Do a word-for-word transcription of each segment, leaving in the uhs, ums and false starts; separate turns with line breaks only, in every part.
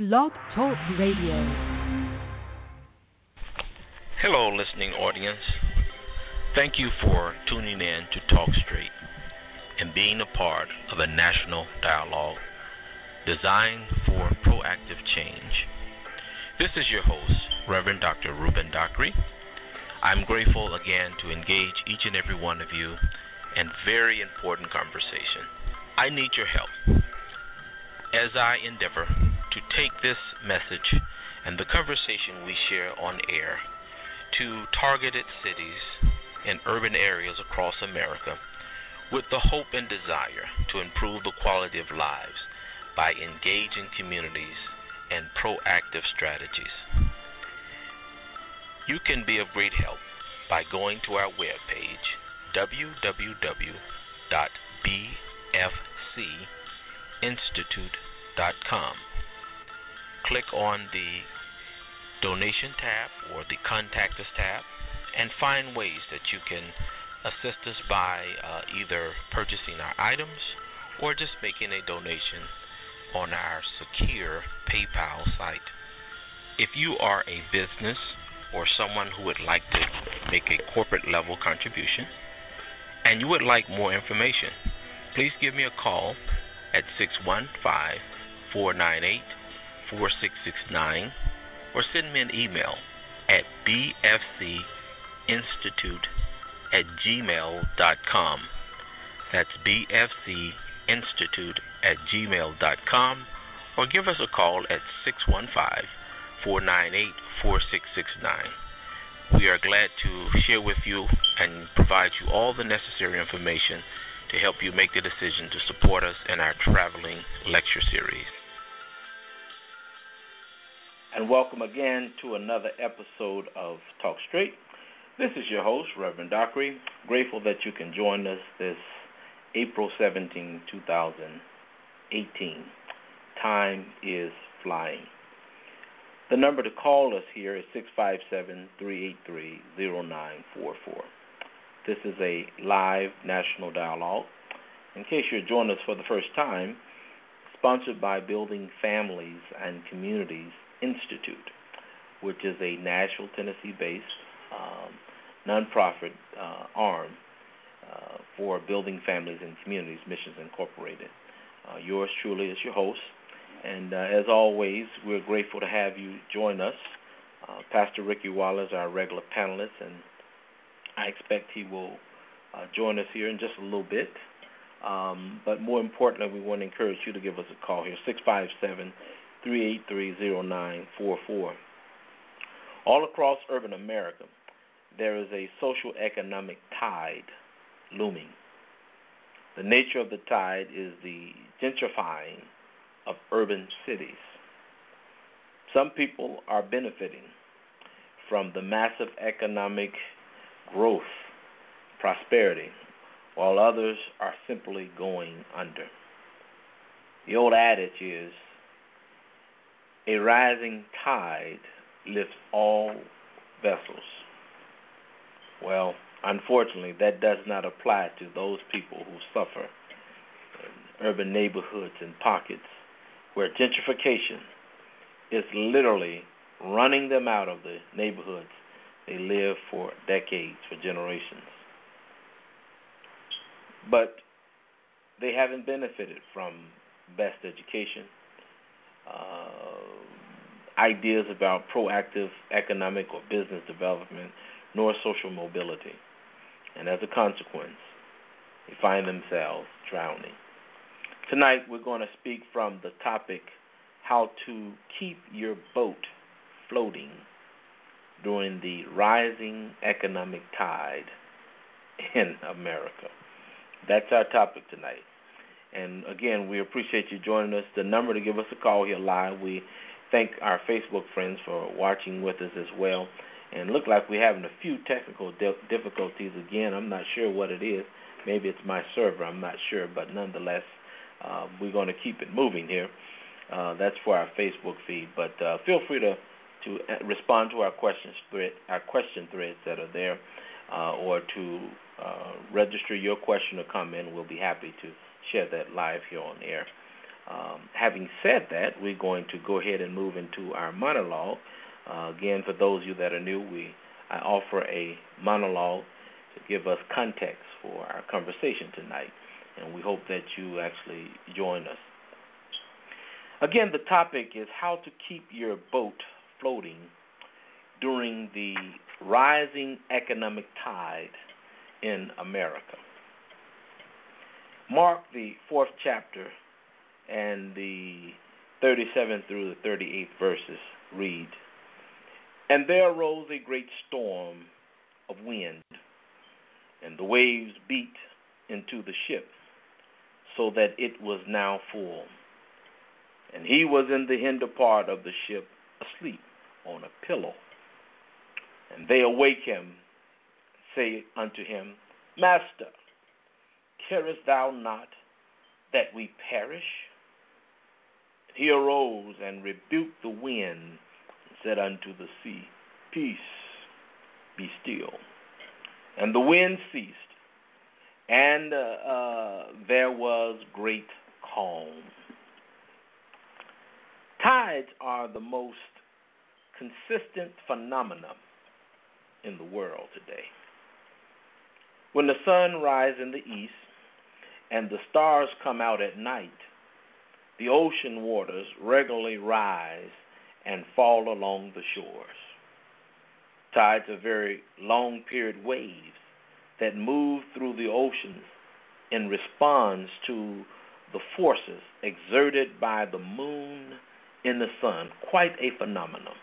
Blog Talk Radio.
Hello, listening audience. Thank you for tuning in to Talk Straight and being a part of a national dialogue designed for proactive change. This is your host, Reverend Doctor Ruben Dockery. I'm grateful again to engage each and every one of you in very important conversation. I need your help as I endeavor to take this message and the conversation we share on air to targeted cities and urban areas across America with the hope and desire to improve the quality of lives by engaging communities and proactive strategies. You can be of great help by going to our webpage, w w w dot b f c institute dot com. Click on the donation tab or the contact us tab and find ways that you can assist us by uh, either purchasing our items or just making a donation on our secure PayPal site. If you are a business or someone who would like to make a corporate level contribution and you would like more information, please give me a call at six one five, four nine eight, four six six nine or send me an email at b f c institute at gmail dot com. That's b f c institute at gmail dot com, or give us a call at six one five, four nine eight, four six six nine. We are glad to share with you and provide you all the necessary information to help you make the decision to support us in our traveling lecture series. And welcome again to another episode of Talk Straight. This is your host, Reverend Dockery. Grateful that you can join us this April seventeenth, twenty eighteen. Time is flying. The number to call us here is six five seven, three eight three, zero nine four four. This is a live national dialogue. In case you're joining us for the first time, sponsored by Building Families and Communities Institute, which is a Nashville, Tennessee-based um, nonprofit uh, arm uh, for Building Families and Communities Missions Incorporated. Uh, yours truly is your host, and uh, as always, we're grateful to have you join us. Uh, Pastor Ricky Wallace, our regular panelist, and I expect he will uh, join us here in just a little bit. Um, but more importantly, we want to encourage you to give us a call here, six five seven, three eight three, zero nine four four. All across urban America, there is a social economic tide looming. The nature of the tide is the gentrifying of urban cities. Some people are benefiting from the massive economic growth, prosperity, while others are simply going under. The old adage is, a rising tide lifts all vessels. Well, unfortunately, that does not apply to those people who suffer in urban neighborhoods and pockets where gentrification is literally running them out of the neighborhoods they live for decades, for generations. But they haven't benefited from best education, uh, ideas about proactive economic or business development, nor social mobility. And as a consequence, they find themselves drowning. Tonight, we're going to speak from the topic, how to keep your boat floating during the rising economic tide in America. That's our topic tonight. And again, we appreciate you joining us. The number to give us a call here live, we thank our Facebook friends for watching with us as well. And look like we're having a few technical di- difficulties again. I'm not sure what it is. Maybe it's my server. I'm not sure. But nonetheless, uh, we're going to keep it moving here. Uh, that's for our Facebook feed. But uh, feel free to to respond to our questions thread, our question threads that are there, uh, or to uh, register your question or comment. We'll be happy to share that live here on air. Um, having said that, we're going to go ahead and move into our monologue. Uh, again, for those of you that are new, we I offer a monologue to give us context for our conversation tonight, and we hope that you actually join us. Again, the topic is how to keep your boat floating during the rising economic tide in America. Mark, the fourth chapter, and the thirty-seventh through the thirty-eighth verses read, "And there arose a great storm of wind, and the waves beat into the ship, so that it was now full. And he was in the hinder part of the ship, asleep on a pillow. And they awake him, say unto him, Master, carest thou not that we perish? And he arose and rebuked the wind, and said unto the sea, Peace, be still. And the wind ceased, and uh, uh, there was great calm." Tides are the most consistent phenomenon in the world today. When the sun rises in the east and the stars come out at night, the ocean waters regularly rise and fall along the shores. Tides are very long-period waves that move through the oceans in response to the forces exerted by the moon in the sun. Quite a phenomenon.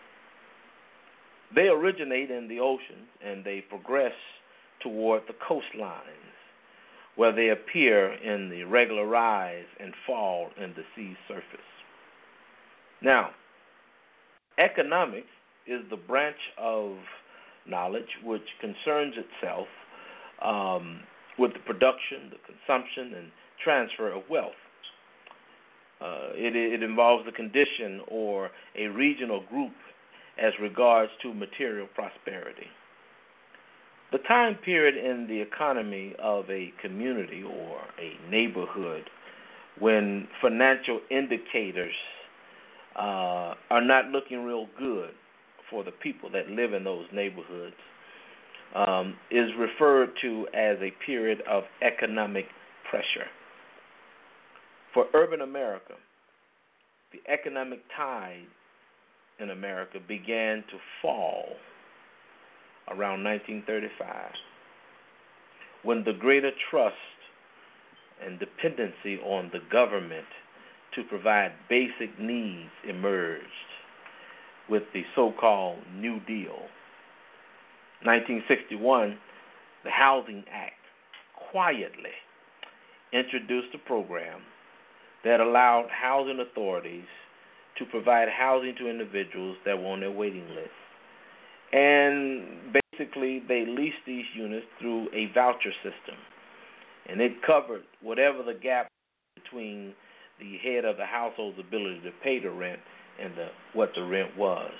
They originate in the oceans and they progress toward the coastlines, where they appear in the regular rise and fall in the sea surface. Now, economics is the branch of knowledge which concerns itself um, with the production, the consumption, and transfer of wealth. Uh, it, it involves the condition or a regional group as regards to material prosperity. The time period in the economy of a community or a neighborhood when financial indicators uh, are not looking real good for the people that live in those neighborhoods um, is referred to as a period of economic pressure. For urban America, the economic tide in America began to fall around nineteen thirty-five, when the greater trust and dependency on the government to provide basic needs emerged with the so-called New Deal. nineteen sixty-one, the Housing Act quietly introduced a program that allowed housing authorities to provide housing to individuals that were on their waiting list. And basically, they leased these units through a voucher system. And it covered whatever the gap between the head of the household's ability to pay the rent and the, what the rent was.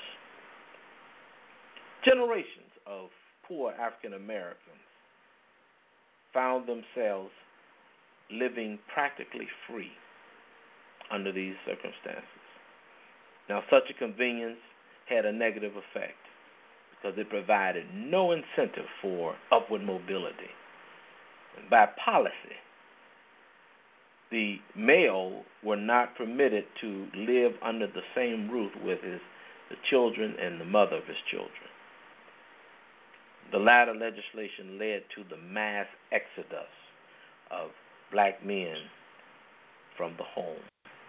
Generations of poor African Americans found themselves living practically free under these circumstances. Now, such a convenience had a negative effect because it provided no incentive for upward mobility. And by policy, the male were not permitted to live under the same roof with his the children and the mother of his children. The latter legislation led to the mass exodus of black men from the home.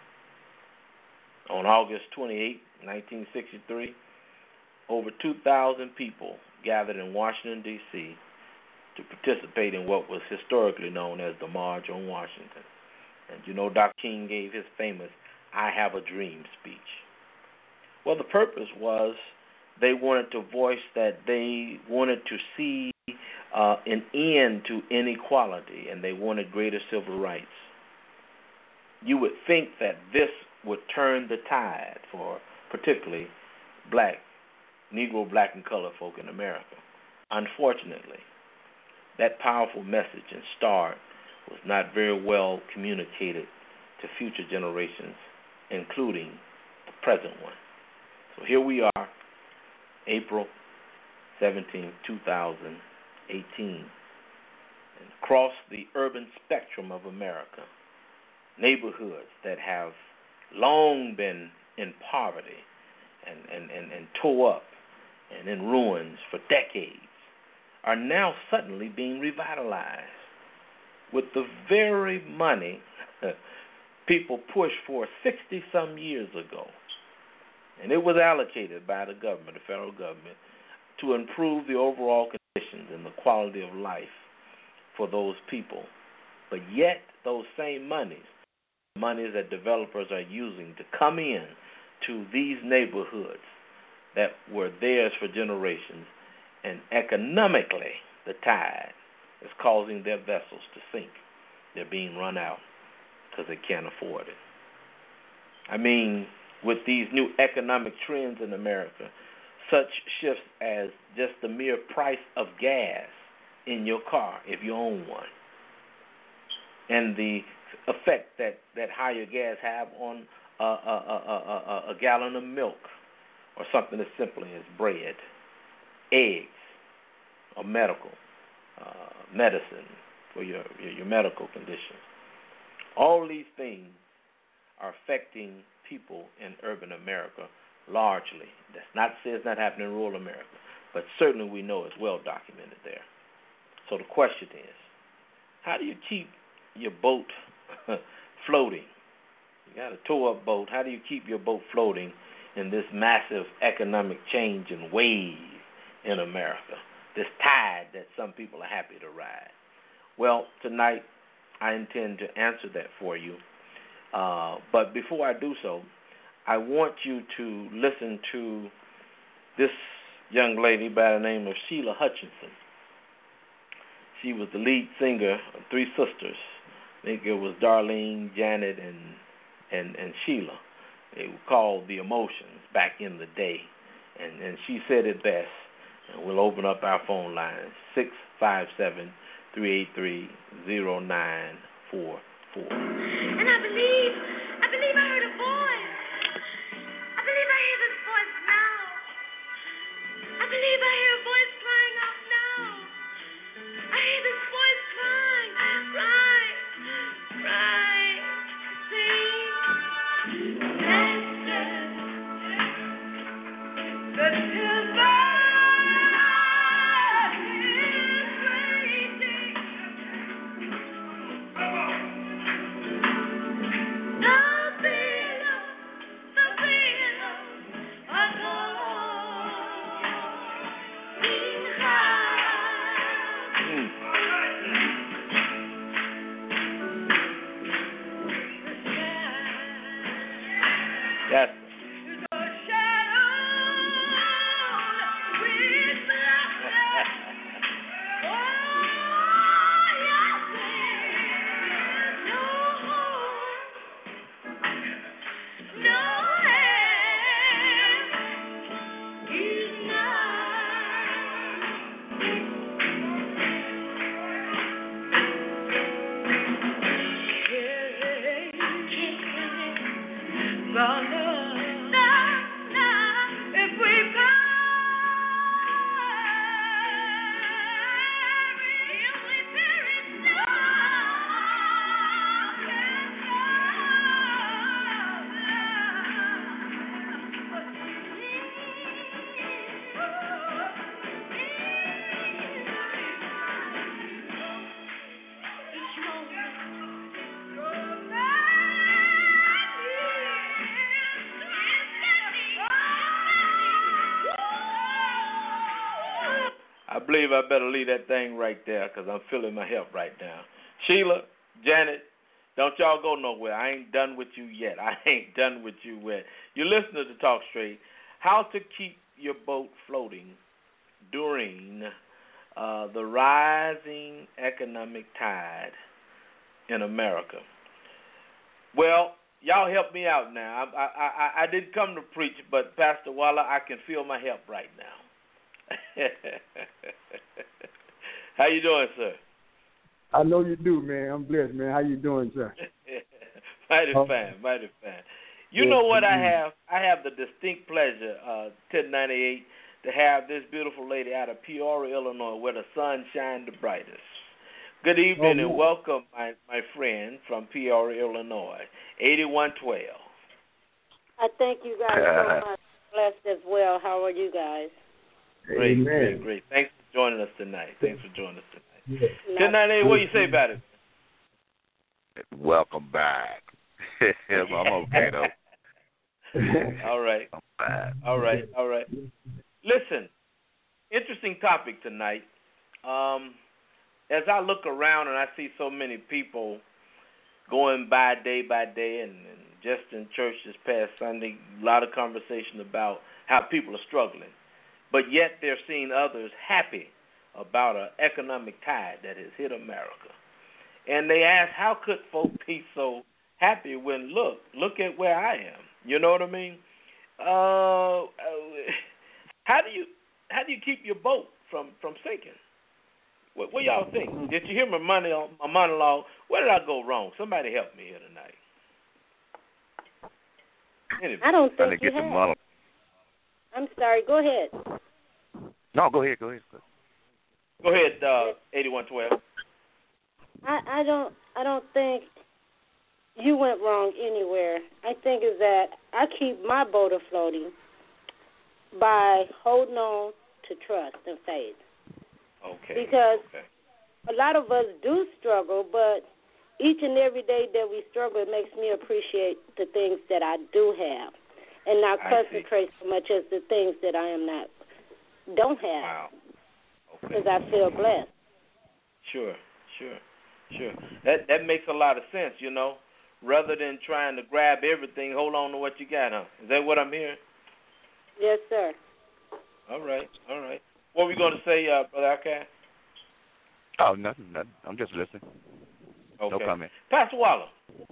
On August twenty-eighth, nineteen sixty-three, over two thousand people gathered in Washington, D C to participate in what was historically known as the March on Washington. And you know, Doctor King gave his famous I Have a Dream speech. Well, the purpose was they wanted to voice that they wanted to see uh, an end to inequality, and they wanted greater civil rights. You would think that this would turn the tide for particularly black, Negro, black, and colored folk in America. Unfortunately, that powerful message and start was not very well communicated to future generations, including the present one. So here we are, April seventeenth, two thousand eighteen, and across the urban spectrum of America, neighborhoods that have long been in poverty and, and, and, and tore up and in ruins for decades are now suddenly being revitalized with the very money people pushed for sixty-some years ago. And it was allocated by the government, the federal government, to improve the overall conditions and the quality of life for those people. But yet, those same monies, monies that developers are using to come in to these neighborhoods that were theirs for generations, and economically, the tide is causing their vessels to sink. They're being run out because they can't afford it. I mean, with these new economic trends in America, such shifts as just the mere price of gas in your car, if you own one, and the effect that, that higher gas have on a, a, a, a, a gallon of milk, or something as simple as bread, eggs, or medical uh, medicine for your, your, your medical conditions. All these things are affecting people in urban America largely. That's not to say it's not happening in rural America, but certainly we know it's well documented there. So the question is, how do you keep your boat floating? You got a tore-up boat. How do you keep your boat floating in this massive economic change and wave in America, this tide that some people are happy to ride? Well, tonight I intend to answer that for you. Uh, but before I do so, I want you to listen to this young lady by the name of Sheila Hutchinson. She was the lead singer of Three Sisters. I think it was Darlene, Janet, and and, and Sheila. They were called The Emotions back in the day. And, and she said it best. And we'll open up our phone lines, six five seven, three eight three, zero nine four four.
And I believe, I believe I heard a voice. I believe I hear this voice now. I believe I hear a voice crying out now. I hear this voice crying, cry, cry, sing, blessed, the timber is waiting.
Yes. I believe I better leave that thing right there because I'm feeling my help right now. Sheila, Janet, don't y'all go nowhere. I ain't done with you yet. I ain't done with you yet. You're listening to Talk Straight. How to keep your boat floating during uh, the rising economic tide in America. Well, y'all help me out now. I, I, I, I didn't come to preach, but Pastor Waller, I can feel my help right now. How you doing, sir?
I know you do, man. I'm blessed, man. How you doing, sir?
mighty
Oh.
fine, mighty fine. You
Yes,
know what I
indeed.
have? I have the distinct pleasure, uh, ten ninety-eight, to have this beautiful lady out of Peoria, Illinois, where the sun shines the brightest. Good evening
Oh,
and
yeah.
welcome, my, my friend from Peoria, Illinois, eighty-one twelve.
I thank you guys so much. Blessed as well. How are you guys?
Great,
Amen.
great, great. Thanks for joining us tonight. Thanks for joining us tonight.
Yeah.
ten ninety-eight, what do you say about it?
Welcome back. I'm okay though.
All right.
I'm back.
All right, all right. Listen, interesting topic tonight. Um, as I look around and I see so many people going by day by day, and, and just in church this past Sunday, a lot of conversation about how people are struggling, but yet they're seeing others happy about an economic tide that has hit America. And they ask, how could folk be so happy when, look, look at where I am? You know what I mean? Uh, how do you how do you keep your boat from, from sinking? What, what y'all think? Did you hear my, money, my monologue? Where did I go wrong? Somebody help me here tonight. Anyway.
I don't
Trying to
think you
get the
have.
money.
I'm sorry. Go ahead.
No, go ahead, go ahead.
Go ahead, uh, eighty-one twelve.
I, I don't. I don't think you went wrong anywhere. I think is that I keep my boat afloating by holding on to trust and faith.
Okay.
Because
okay.
a lot of us do struggle, but each and every day that we struggle, it makes me appreciate the things that I do have, and not
I
concentrate so much as the things that I am not don't have.
Wow. Okay.
Because I feel blessed.
Sure, sure, sure. That that makes a lot of sense, you know. Rather than trying to grab everything, hold on to what you got, huh? Is that what I'm hearing?
Yes, sir.
All right, all right. What were we going to say, uh, Brother Outcast?
Oh, nothing, nothing. I'm just listening.
Okay.
No comment.
Pastor Waller,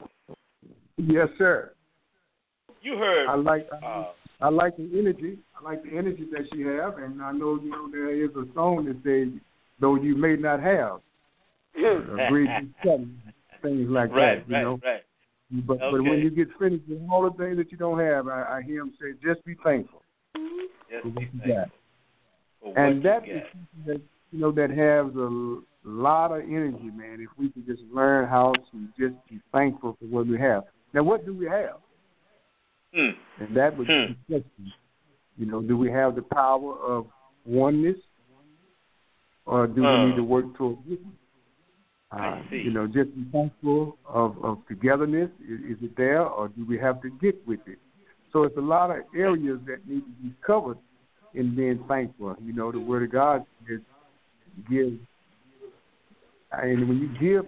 Yes, sir.
you heard.
I like I,
Uh,
I like the energy. I like the energy that she have, and I know you know there is a song that says, "Though you may not have, agree to something," things like
right,
that. You
right,
know.
right.
But
Okay.
but when you get finished with all the things that you don't have, I, I hear him say, "Just be thankful
Yes,
for what
be
you
thankful
got."
for what
And
you
that
got.
is something that you know that has a lot of energy, man. If we could just learn how to just be thankful for what we have. Now, what do we have?
Hmm.
And that would
Hmm.
be the question. You know, do we have the power of oneness, or do
Uh.
we need to work towards it? Uh,
I see.
You know, just be thankful of, of togetherness. Is, is it there, or do we have to get with it? So it's a lot of areas that need to be covered in being thankful. You know, the Word of God is give, and when you give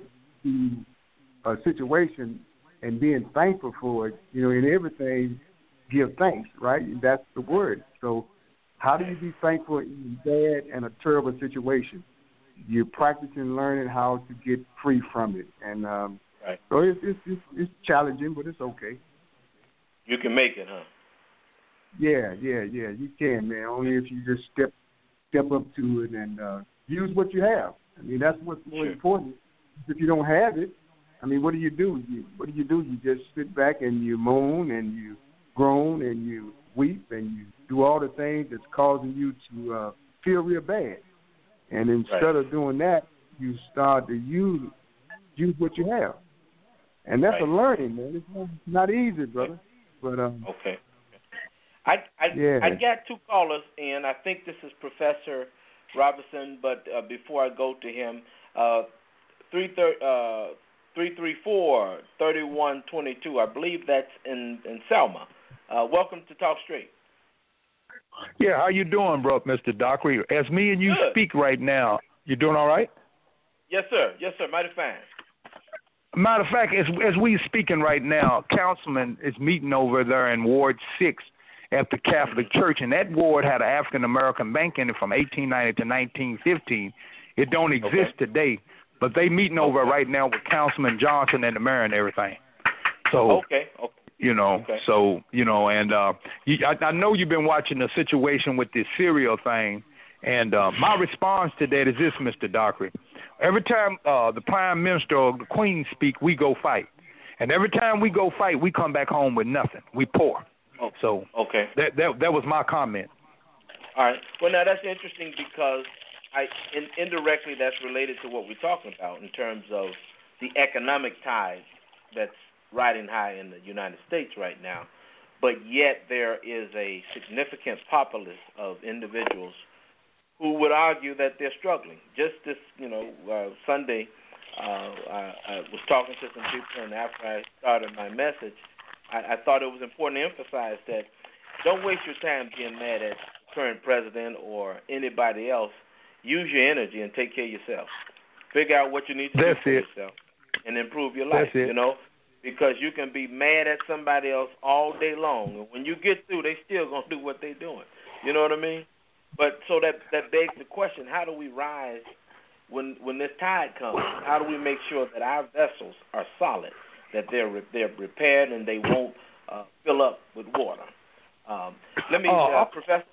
to a situation and being thankful for it, you know, in everything, give thanks, right? That's the word. So how do you be thankful in a bad and a terrible situation? You're practicing learning how to get free from it. And um,
Right.
so it's, it's, it's, it's challenging, but it's okay.
You can make it, huh?
Yeah, yeah, yeah, you can, man. Only if you just step step up to it and uh, use what you have. I mean, that's what's more
Sure.
important. If you don't have it, I mean, what do you do? You, what do you do? You just sit back and you moan and you groan and you weep and you do all the things that's causing you to uh, feel real bad. And instead
Right.
of doing that, you start to use use what you have. And that's
Right.
a learning, man. It's not, it's not easy, brother. But um,
Okay. I I
Yeah.
I got two callers, and I think this is Professor Robinson. But uh, before I go to him, uh, three thir- uh, three three four thirty one twenty two. I believe that's in in Selma. Uh, welcome to Talk Straight.
Yeah, how you doing, bro, Mister Dockery? As me and you
Good.
speak right now, you doing all right?
Yes, sir. Yes, sir. Mighty fine.
Matter of fact, as as we speaking right now, councilman is meeting over there in Ward Six at the Catholic Church, and that ward had an African American bank in it from eighteen ninety to nineteen fifteen. It don't exist
Okay.
today, but they meeting over right now with Councilman Johnson and the mayor and everything. So
Okay. Okay.
you know,
Okay.
so you know, and uh, you, I, I know you've been watching the situation with this cereal thing, and uh, my response to that is this, Mister Dockery. Every time uh, the Prime Minister or the Queen speak, we go fight. And every time we go fight, we come back home with nothing. We poor.
Oh,
so
okay.
that that that was my comment.
All right. Well, now that's interesting because I in, indirectly that's related to what we're talking about in terms of the economic tide that's riding high in the United States right now. But yet there is a significant populace of individuals who would argue that they're struggling. Just this, you know, uh, Sunday, uh, I, I was talking to some people, and after I started my message, I, I thought it was important to emphasize that don't waste your time being mad at the current president or anybody else. Use your energy and take care of yourself. Figure out what you need to
That's
do for
it.
yourself and improve your life,
That's it.
you know. Because you can be mad at somebody else all day long, and when you get through, they still gonna do what they're doing. You know what I mean? But so that that begs the question: how do we rise when when this tide comes? How do we make sure that our vessels are solid, that they're they're repaired and they won't uh, fill up with water? Um, let me, uh, Professor.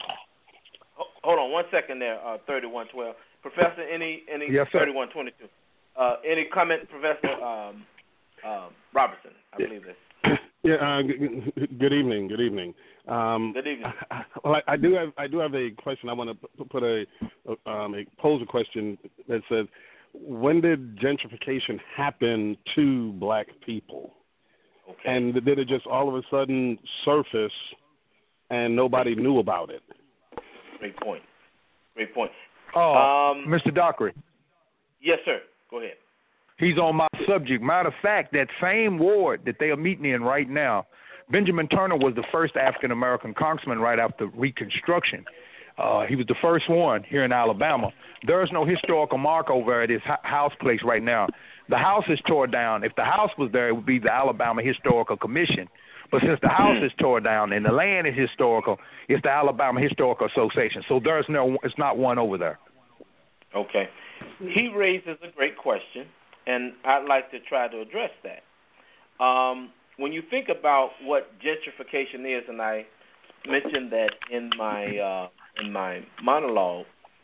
Hold on one second there. Uh, Thirty-one twelve, Professor. Any any
yes, sir.
Thirty-one twenty-two. Uh, any comment, Professor? Um, Um, Robertson, I believe this.
Yeah. Uh, good, good evening. Good evening. Um,
good evening.
I, well, I, I do have I do have a question. I want to put a, um, a pose a question that says, when did gentrification happen to black people?
Okay.
And did it just all of a sudden surface and nobody knew about it?
Great point. Great point.
Oh,
um,
Mister Dockery.
Yes, sir. Go ahead.
He's on my subject. Matter of fact, that same ward that they are meeting in right now, Benjamin Turner was the first African-American congressman right after Reconstruction. Uh, he was the first one here in Alabama. There is no historical mark over at his house place right now. The house is torn down. If the house was there, it would be the Alabama Historical Commission. But since the house is torn down and the land is historical, it's the Alabama Historical Association. So there's no, it's not one over there.
Okay. He raises a great question, and I'd like to try to address that. Um, when you think about what gentrification is, and I mentioned that in my uh, in my monologue,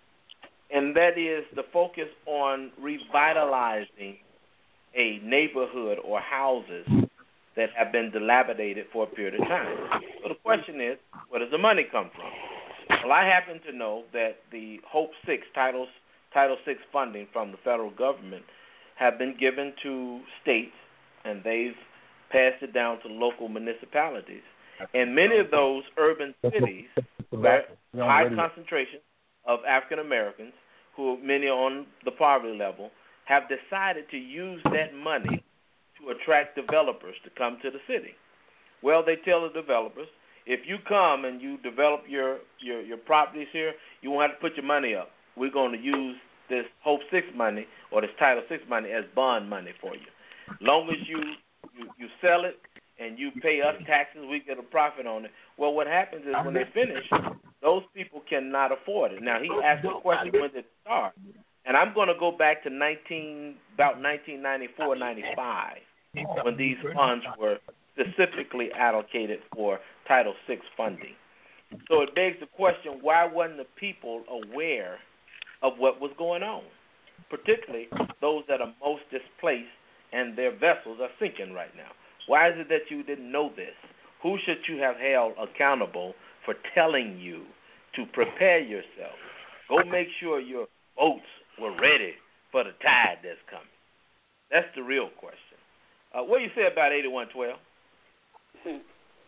and that is the focus on revitalizing a neighborhood or houses that have been dilapidated for a period of time. So the question is, where does the money come from? Well, I happen to know that the Hope six titles, Title six funding from the federal government have been given to states, and they've passed it down to local municipalities. And many of those urban cities, where high concentration of African Americans, who many are on the poverty level, have decided to use that money to attract developers to come to the city. Well, they tell the developers, if you come and you develop your, your, your properties here, you won't have to put your money up. We're going to use this Hope six money or this Title six money as bond money for you. Long as you, you, you sell it and you pay us taxes, we get a profit on it. Well, what happens is when they finish, those people cannot afford it. Now, he asked the question, when did it start? And I'm going to go back to nineteen about nineteen ninety-four, ninety-five, when these funds were specifically allocated for Title six funding. So it begs the question, why wasn't the people aware of what was going on, particularly those that are most displaced and their vessels are sinking right now? Why is it that you didn't know this? Who should you have held accountable for telling you to prepare yourself? Go make sure your boats were ready for the tide that's coming. That's the real question. Uh, what do you say about eighty-one twelve?
Hmm.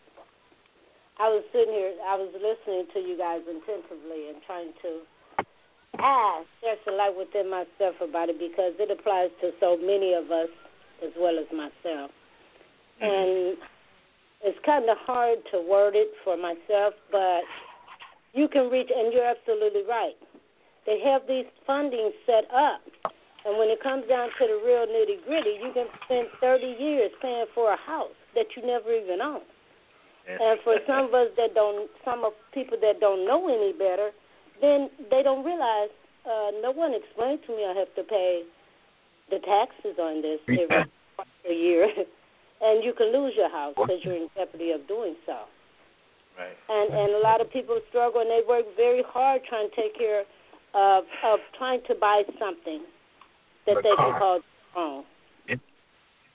I was sitting here, I was listening to you guys attentively and trying to ask, there's a light within myself about it because it applies to so many of us as well as myself. Mm-hmm. And it's kind of hard to word it for myself, but you can reach, and you're absolutely right. They have these fundings set up, and when it comes down to the real nitty-gritty, you can spend thirty years paying for a house that you never even own. And for some of us that don't, some of people that don't know any better, then they don't realize, uh, no one explained to me I have to pay the taxes on this every year, and you can lose your house because you're in jeopardy of doing so.
Right.
And and a lot of people struggle, and they work very hard trying to take care of of trying to buy something that they can call their own.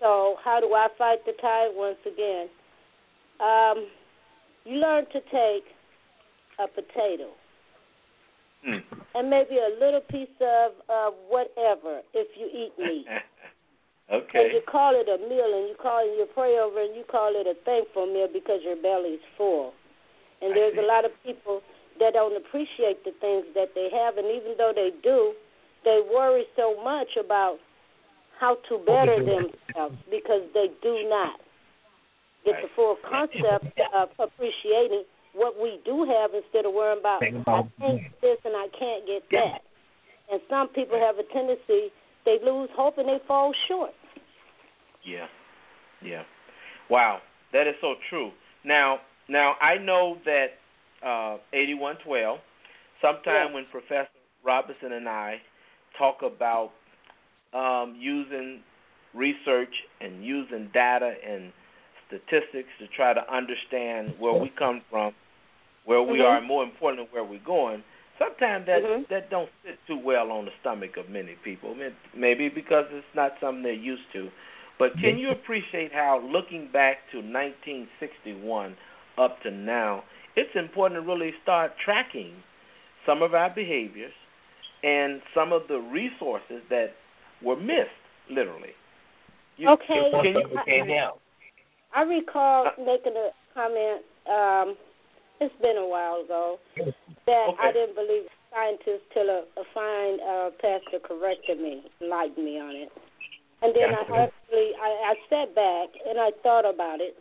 So how do I fight the tide once again? Um, you learn to take a potato
mm.
and maybe a little piece of uh, whatever if you eat meat.
Okay.
And you call it a meal, and you call it, you pray over, and you call it a thankful meal because your belly's full. And
I
there's
see.
a lot of people that don't appreciate the things that they have, and even though they do, they worry so much about how to better themselves because they do not get the full concept of appreciating what we do have instead of worrying about, I can't get this and I can't get that. And some people have a tendency, they lose hope and they fall short.
Yeah, yeah. Wow, that is so true. Now, now I know that uh, eighty-one twelve, sometime
yes.
when Professor Robinson and I talk about um, using research and using data and statistics to try to understand where we come from, where we
mm-hmm.
are, and more importantly, where we're going, sometimes that
mm-hmm.
that don't sit too well on the stomach of many people. Maybe because it's not something they're used to. But can you appreciate how, looking back to nineteen sixty-one up to now, it's important to really start tracking some of our behaviors and some of the resources that were missed, literally. You,
okay.
Can you,
okay, now. I recall uh, making a comment, um, it's been a while ago, that
okay.
I didn't believe scientists till a, a fine uh, pastor corrected me, enlightened me on it. And then I actually, I, I sat back and I thought about it.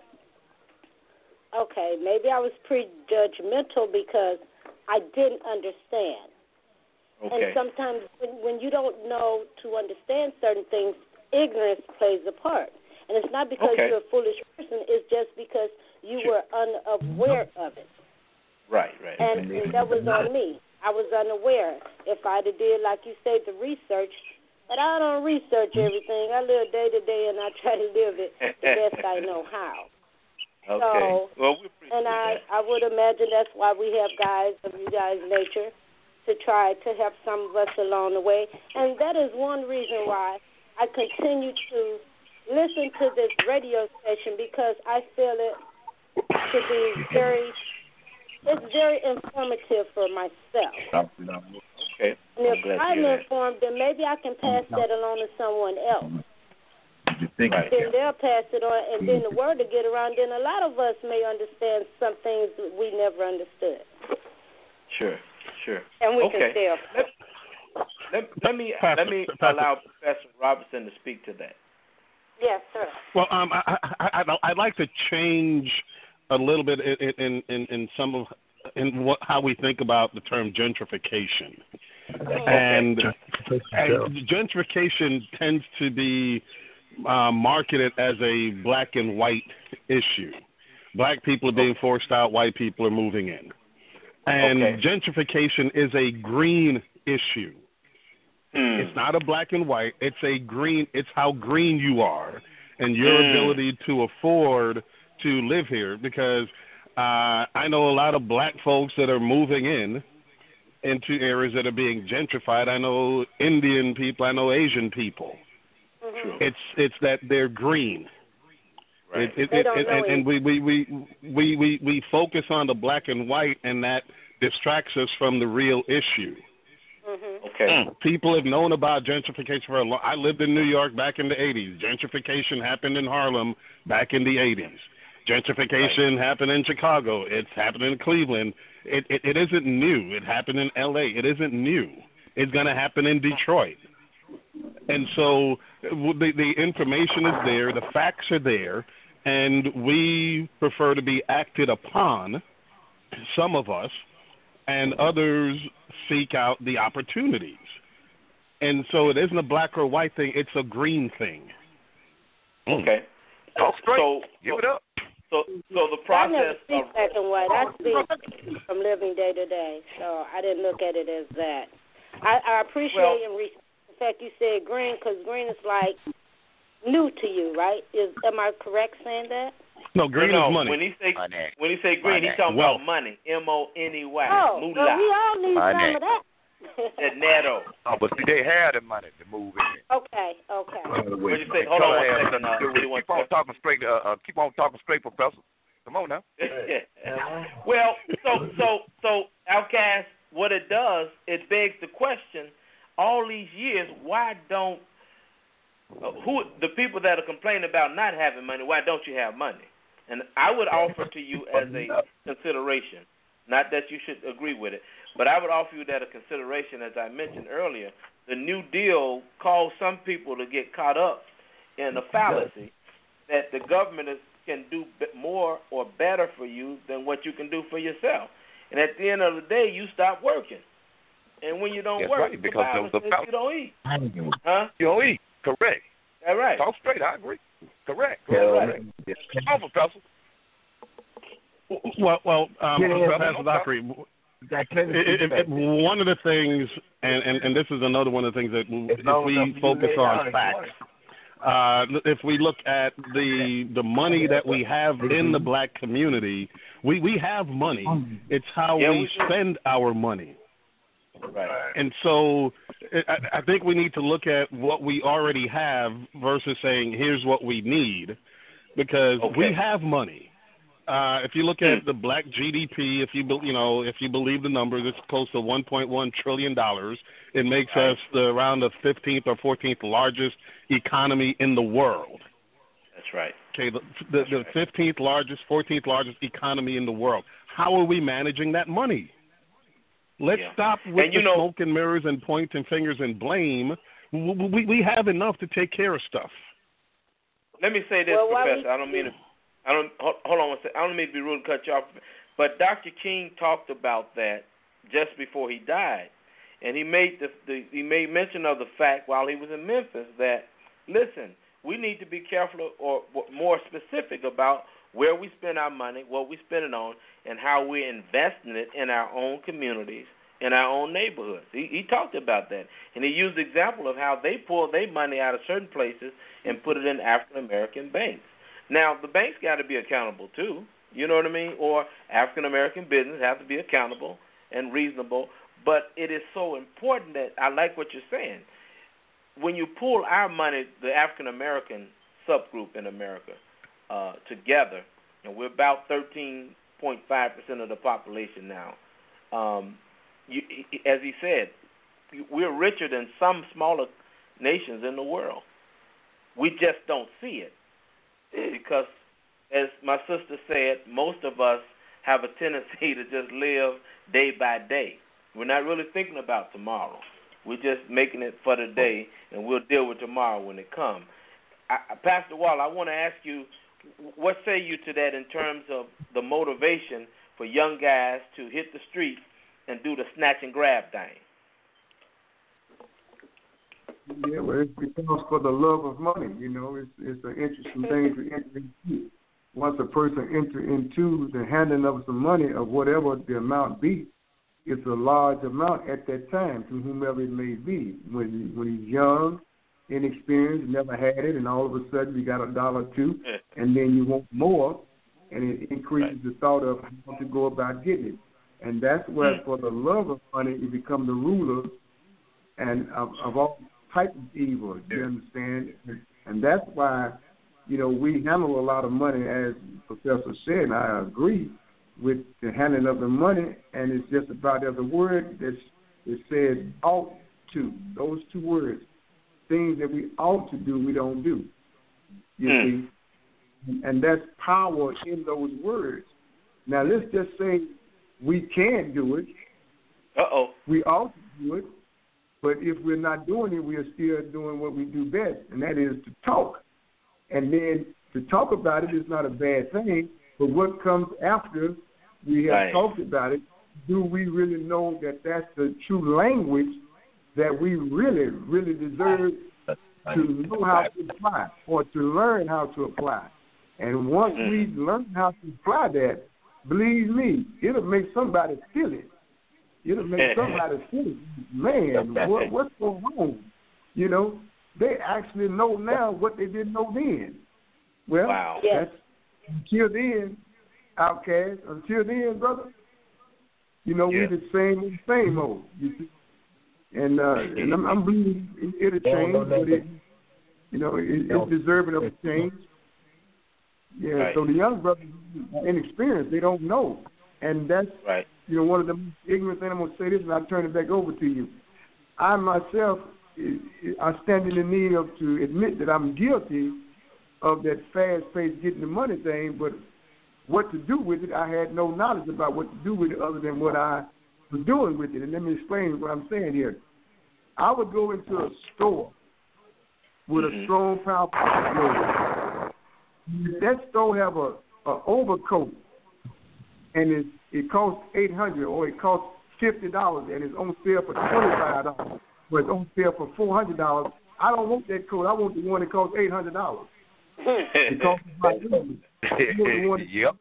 Okay, maybe I was prejudgmental because I didn't understand.
Okay.
And sometimes when, when you don't know to understand certain things, ignorance plays a part. And it's not because
okay.
you're a foolish person, it's just because you
sure.
were unaware of it.
Right, right.
And, and that was on me. I was unaware. If I'd have did, like you said, the research, but I don't research everything. I live day to day, and I try to live it the best I know how.
Okay.
So,
well, we appreciate
and I,
that.
I would imagine that's why we have guys of you guys' nature to try to help some of us along the way. And that is one reason why I continue to listen to this radio station, because I feel it to be very, it's very informative for myself.
Okay.
And if
I'm,
I'm informed, then maybe I can pass that along to someone else.
Right.
Then they'll pass it on, and then the word will get around. Then a lot of us may understand some things that we never understood.
Sure, sure.
And we
okay.
can still.
Let, let, let me
Pastor,
let me
Pastor.
allow Professor Robinson to speak to that.
Yes, sir.
Well, um, I, I, I, I'd like to change a little bit in in, in, in some of in what, how we think about the term gentrification,
Okay.
and, and gentrification tends to be uh, marketed as a black and white issue. Black people are being forced out, white people are moving in, and
okay.
gentrification is a green issue.
Mm.
It's not a black and white. It's a green. It's how green you are and your
mm.
ability to afford to live here. Because uh, I know a lot of black folks that are moving in into areas that are being gentrified. I know Indian people. I know Asian people.
Mm-hmm.
It's it's that they're green.
Right.
It, it,
they
it,
don't
it,
know
and, and we, we, we, we, we, we focus on the black and white, and that distracts us from the real issue.
Mm-hmm.
Okay.
People have known about gentrification for a long. I lived in New York back in the eighties. Gentrification happened in Harlem back in the eighties. Gentrification right. happened in Chicago. It's happened in Cleveland. It, it it isn't new. It happened in L A. It isn't new. It's going to happen in Detroit. And so the the information is there. The facts are there, and we prefer to be acted upon. Some of us. And others seek out the opportunities. And so it isn't a black or white thing, it's a green thing.
Okay.
Talk straight.
So,
Give it up.
So, so the
I never
process
speak
of...
black and white. I speak from living day to day, so I didn't look at it as that. I, I appreciate
well,
and respect the fact you said green, because green is like new to you, right? Is Am I correct saying that?
No, green
no,
is money.
When he say
money.
when he say green,
money.
he's talking
Wealth.
about money. M O N E Y.
Oh,
Moolah.
well, we all need
money.
some of that.
That Neto.
Oh, but see, they had the money to move in.
Okay, okay.
What you say? Hold on one second. Uh,
keep on talking straight. Uh, uh, keep on talking straight, Professor. Come on now.
Well, so so so Outcast, what it does, it begs the question: all these years, why don't uh, who the people that are complaining about not having money? Why don't you have money? And I would offer to you as a consideration, not that you should agree with it, but I would offer you that a consideration, as I mentioned earlier. The New Deal caused some people to get caught up in the fallacy that the government is, can do more or better for you than what you can do for yourself. And at the end of the day, you stop working. And when you don't
That's
work,
right, because
the Bible
the,
says
the,
you don't eat. Huh?
You don't eat. Correct.
That's right.
Talk straight. I agree. Correct.
That's
Correct.
right.
Come on, Professor.
Well, well, um,
Yeah, yeah,
Pastor Dockery, it, it, it, one of the things, and, and, and this is another one of the things that if we focus on facts, uh, if we look at the the money that we have in the black community, we, we have money. It's how
Yeah,
we
we do.
spend our money.
Right.
And so I, I think we need to look at what we already have versus saying, here's what we need, because
Okay.
we have money. Uh, if you look at the black G D P, if you be, you know if you believe the numbers, it's close to one point one trillion dollars. It makes
Right.
us the around the fifteenth or fourteenth largest economy in the world.
That's right.
Okay, the the, the fifteenth largest, fourteenth largest economy in the world. How are we managing that money? Let's
Yeah.
stop with
And you
the
know-
smoke and mirrors and pointing fingers and blame. We, we, we have enough to take care of stuff.
Let me say this,
Well, why
Professor.
we-
I don't mean to. I don't hold, hold on one second. I don't mean to be rude and cut you off, but Doctor King talked about that just before he died, and he made the, the he made mention of the fact while he was in Memphis that listen, we need to be careful or more specific about where we spend our money, what we spend it on, and how we're investing it in our own communities, in our own neighborhoods. He, he talked about that, and he used the example of how they pull their money out of certain places and put it in African American banks. Now, the banks got to be accountable too, you know what I mean? Or African American business have to be accountable and reasonable. But it is so important that I like what you're saying. When you pull our money, the African American subgroup in America, uh, together, and we're about thirteen point five percent of the population now. Um, you, as he said, we're richer than some smaller nations in the world. We just don't see it because, as my sister said, most of us have a tendency to just live day by day. We're not really thinking about tomorrow. We're just making it for the day, and we'll deal with tomorrow when it comes. I, Pastor Wall, I want to ask you, what say you to that in terms of the motivation for young guys to hit the street and do the snatch and grab thing?
Yeah, well, it's because for the love of money, you know, it's it's an interesting thing to enter into. Once a person enter into the handling of some money of whatever the amount be, it's a large amount at that time to whomever it may be. When when he's young, inexperienced, never had it, and all of a sudden you got a dollar or two, and then you want more, and it increases right. the thought of how to go about getting it. And that's where, mm. for the love of money, you become the ruler and of, of all types of evil. Do you understand? And that's why, you know, we handle a lot of money, as Professor said, and I agree with the handling of the money. And it's just about there's a word that it says ought to. Those two words. Things that we ought to do, we don't do. You mm. see? And that's power in those words. Now, let's just say we can do it.
Uh-oh.
We ought to do it. But if we're not doing it, we are still doing what we do best, and that is to talk. And then to talk about it is not a bad thing, but what comes after we have
right.
talked about it, do we really know that that's the true language that we really, really deserve to know how to apply or to learn how to apply? And once we learn how to apply that, believe me, it'll make somebody feel it. It'll make somebody feel it. Man, what, what's going on? You know, they actually know now what they didn't know then. Well,
wow.
that's, until then, outcast, until then, brother, you know,
yeah.
we're the same, same old. You see? and uh, and I'm, I'm believing it'll change, but it, you know, it, it's deserving of a change. Yeah.
Right.
So the young brothers are inexperienced; they don't know, and that's
right.
You know, one of the most ignorant things. I'm going to say this, and I'll turn it back over to you. I myself, I stand in the need of to admit that I'm guilty of that fast-paced getting the money thing, but what to do with it, I had no knowledge about what to do with it other than what I was doing with it. And let me explain what I'm saying here. I would go into a store with
mm-hmm.
a strong, powerful clothes. If that store have a, a overcoat and it, it costs eight hundred dollars or it costs fifty dollars and it's on sale for twenty-five dollars or it's on sale for four hundred dollars, I don't want that coat. I want the one that costs eight hundred dollars. It costs my money.
Yep.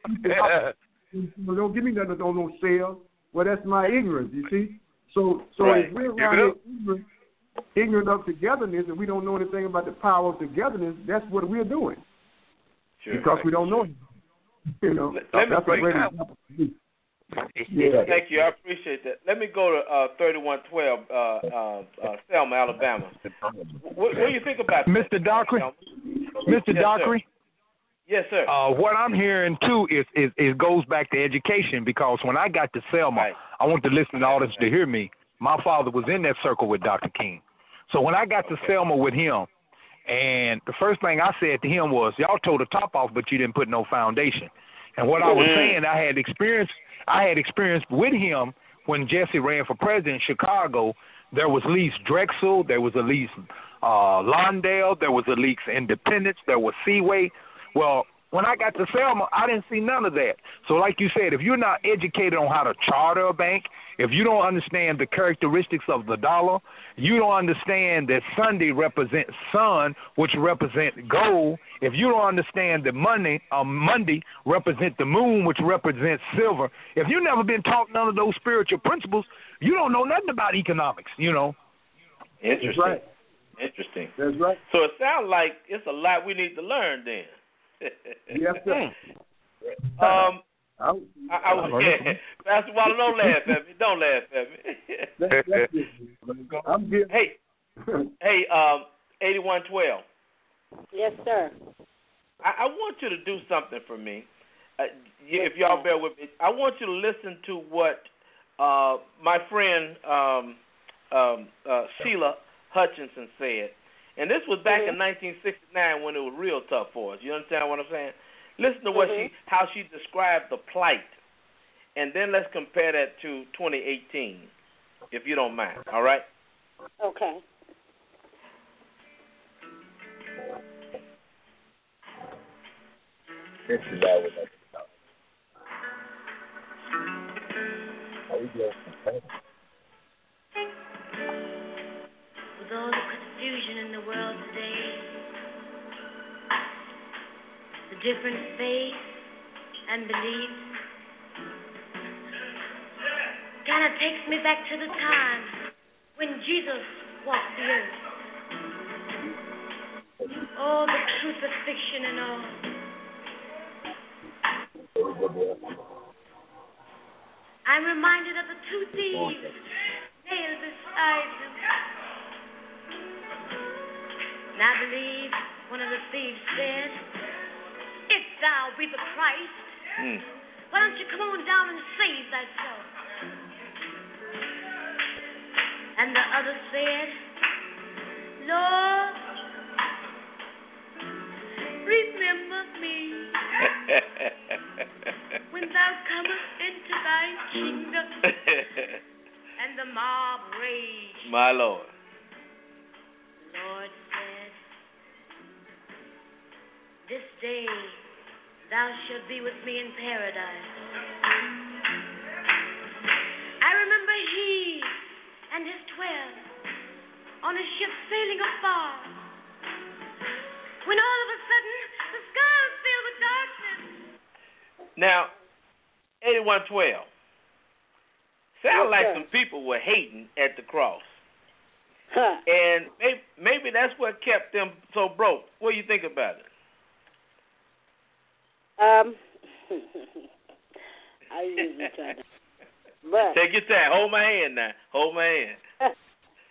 Don't give me nothing that's on sale. Well, that's my ignorance, you see. So, so
right.
if we're around here ignorant, ignorant of togetherness and we don't know anything about the power of togetherness, that's what we're doing.
Sure,
because
right.
we don't know anything. You know,
let, let
that's
me
a great
break
example.
Yeah. Thank you. I appreciate that. Let me go to uh, thirty-one twelve, uh, uh, uh, Selma, Alabama. What, what do you think about that?
Mister Dockery? Mister
Yes,
Dockery?
Sir. Yes, sir.
Uh, what I'm hearing, too, is, is it goes back to education, because when I got to Selma,
right.
I want the listening audience to hear me. My father was in that circle with Doctor King. So when I got to Selma with him, and the first thing I said to him was, y'all tore the top off, but you didn't put no foundation. And what I was saying, I had experience, I had experience with him when Jesse ran for president in Chicago. There was Lease Drexel, there was a Lease uh, Lawndale, there was a Lease Independence, there was Seaway. Well, when I got to Selma, I didn't see none of that. So like you said, if you're not educated on how to charter a bank, if you don't understand the characteristics of the dollar, you don't understand that Sunday represents sun, which represents gold. If you don't understand that Monday, um, Monday represents the moon, which represents silver. If you've never been taught none of those spiritual principles, you don't know nothing about economics, you know.
Interesting.
That's right.
Interesting.
That's right.
So it sounds like it's a lot we need to learn then.
Yes, sir.
um,
I,
I, I was, yeah. Pastor Waller, don't laugh at me. Don't laugh at me.
that's, that's I'm good.
Hey, hey, um, eighty-one twelve.
Yes, sir.
I, I want you to do something for me. Uh, if y'all bear with me, I want you to listen to what uh, my friend um, um, uh, Sheila Hutchinson said. And this was back mm-hmm. in nineteen sixty-nine when it was real tough for us. You understand what I'm saying? Listen to what mm-hmm. she, how she described the plight, and then let's compare that to twenty eighteen, if you don't mind. All right?
Okay.
This is all we're about. How we doing?
With all the confusion in the world today, the different faiths and beliefs, kind of takes me back to the time when Jesus walked the earth. Oh, the crucifixion and all. I'm reminded of the two thieves nailed beside him. And I believe one of the thieves said, "If thou be the Christ, mm. why don't you come on down and save thyself?" And the other said, "Lord, remember me when thou comest into thy kingdom." And the mob raged.
My Lord.
The Lord said, "This day thou shalt be with me in paradise." I remember he and his twelve on a ship sailing afar, when all of a sudden the sky was filled with darkness.
Now, eighty-one twelve. Sound
Yes,
like
sir.
some people were hating at the cross.
Huh.
And maybe, maybe that's what kept them so broke. What do you think about it?
Um, I usually try to. But
take your time. Hold my hand now. Hold my hand.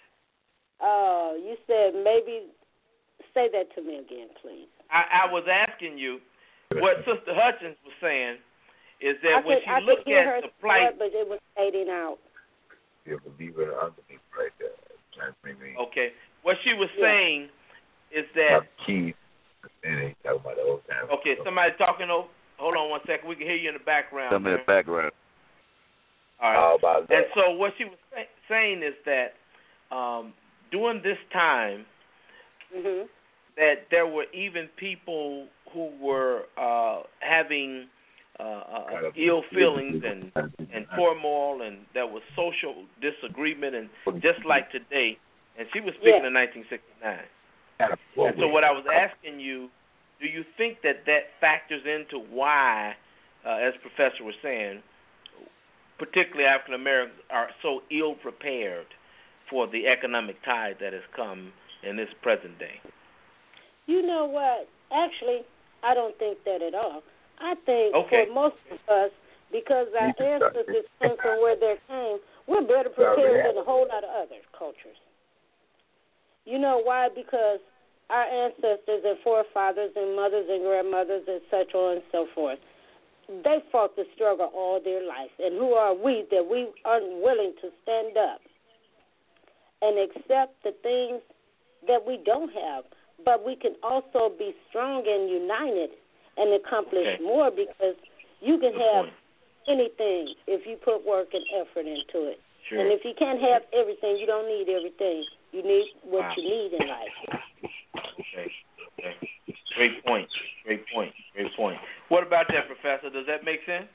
Uh, you said maybe say that to me again, please.
I, I was asking you what Sister Hutchins was saying is that
I
when
could,
she
I
looked
could hear
at
her
the plight,
but it was fading out.
Yeah, believer and unbeliever right there. Trying to bring me.
Okay, what she was
Yeah.
saying is that.
Keys. And they talking about the old time.
Okay, somebody talking over. Hold on one second. We can hear you in the background.
Some in the background.
All right.
How about that?
And so what she was say- saying is that um, during this time,
Mhm.
that there were even people who were uh, having uh, uh, ill feelings and, and turmoil, and there was social disagreement, and just like today. And she was speaking
Yeah.
in nineteen sixty-nine. And so what I was asking you, do you think that that factors into why, uh, as Professor was saying, particularly African Americans are so ill prepared for the economic tide that has come in this present day?
You know what? Actually, I don't think that at all. I think
Okay.
for most of us, because our ancestors came from where they came, we're better prepared than a whole lot of other cultures. You know why? Because our ancestors and forefathers and mothers and grandmothers, et cetera, and so forth, they fought the struggle all their life. And who are we that we aren't willing to stand up and accept the things that we don't have? But we can also be strong and united and accomplish
Okay.
more, because you can
Good
have
point.
anything if you put work and effort into it.
Sure.
And if you can't have everything, you don't need everything. You need what
Wow.
you need in life.
Okay. Okay. Great point. Great point. Great point. What about that, Professor? Does that make sense?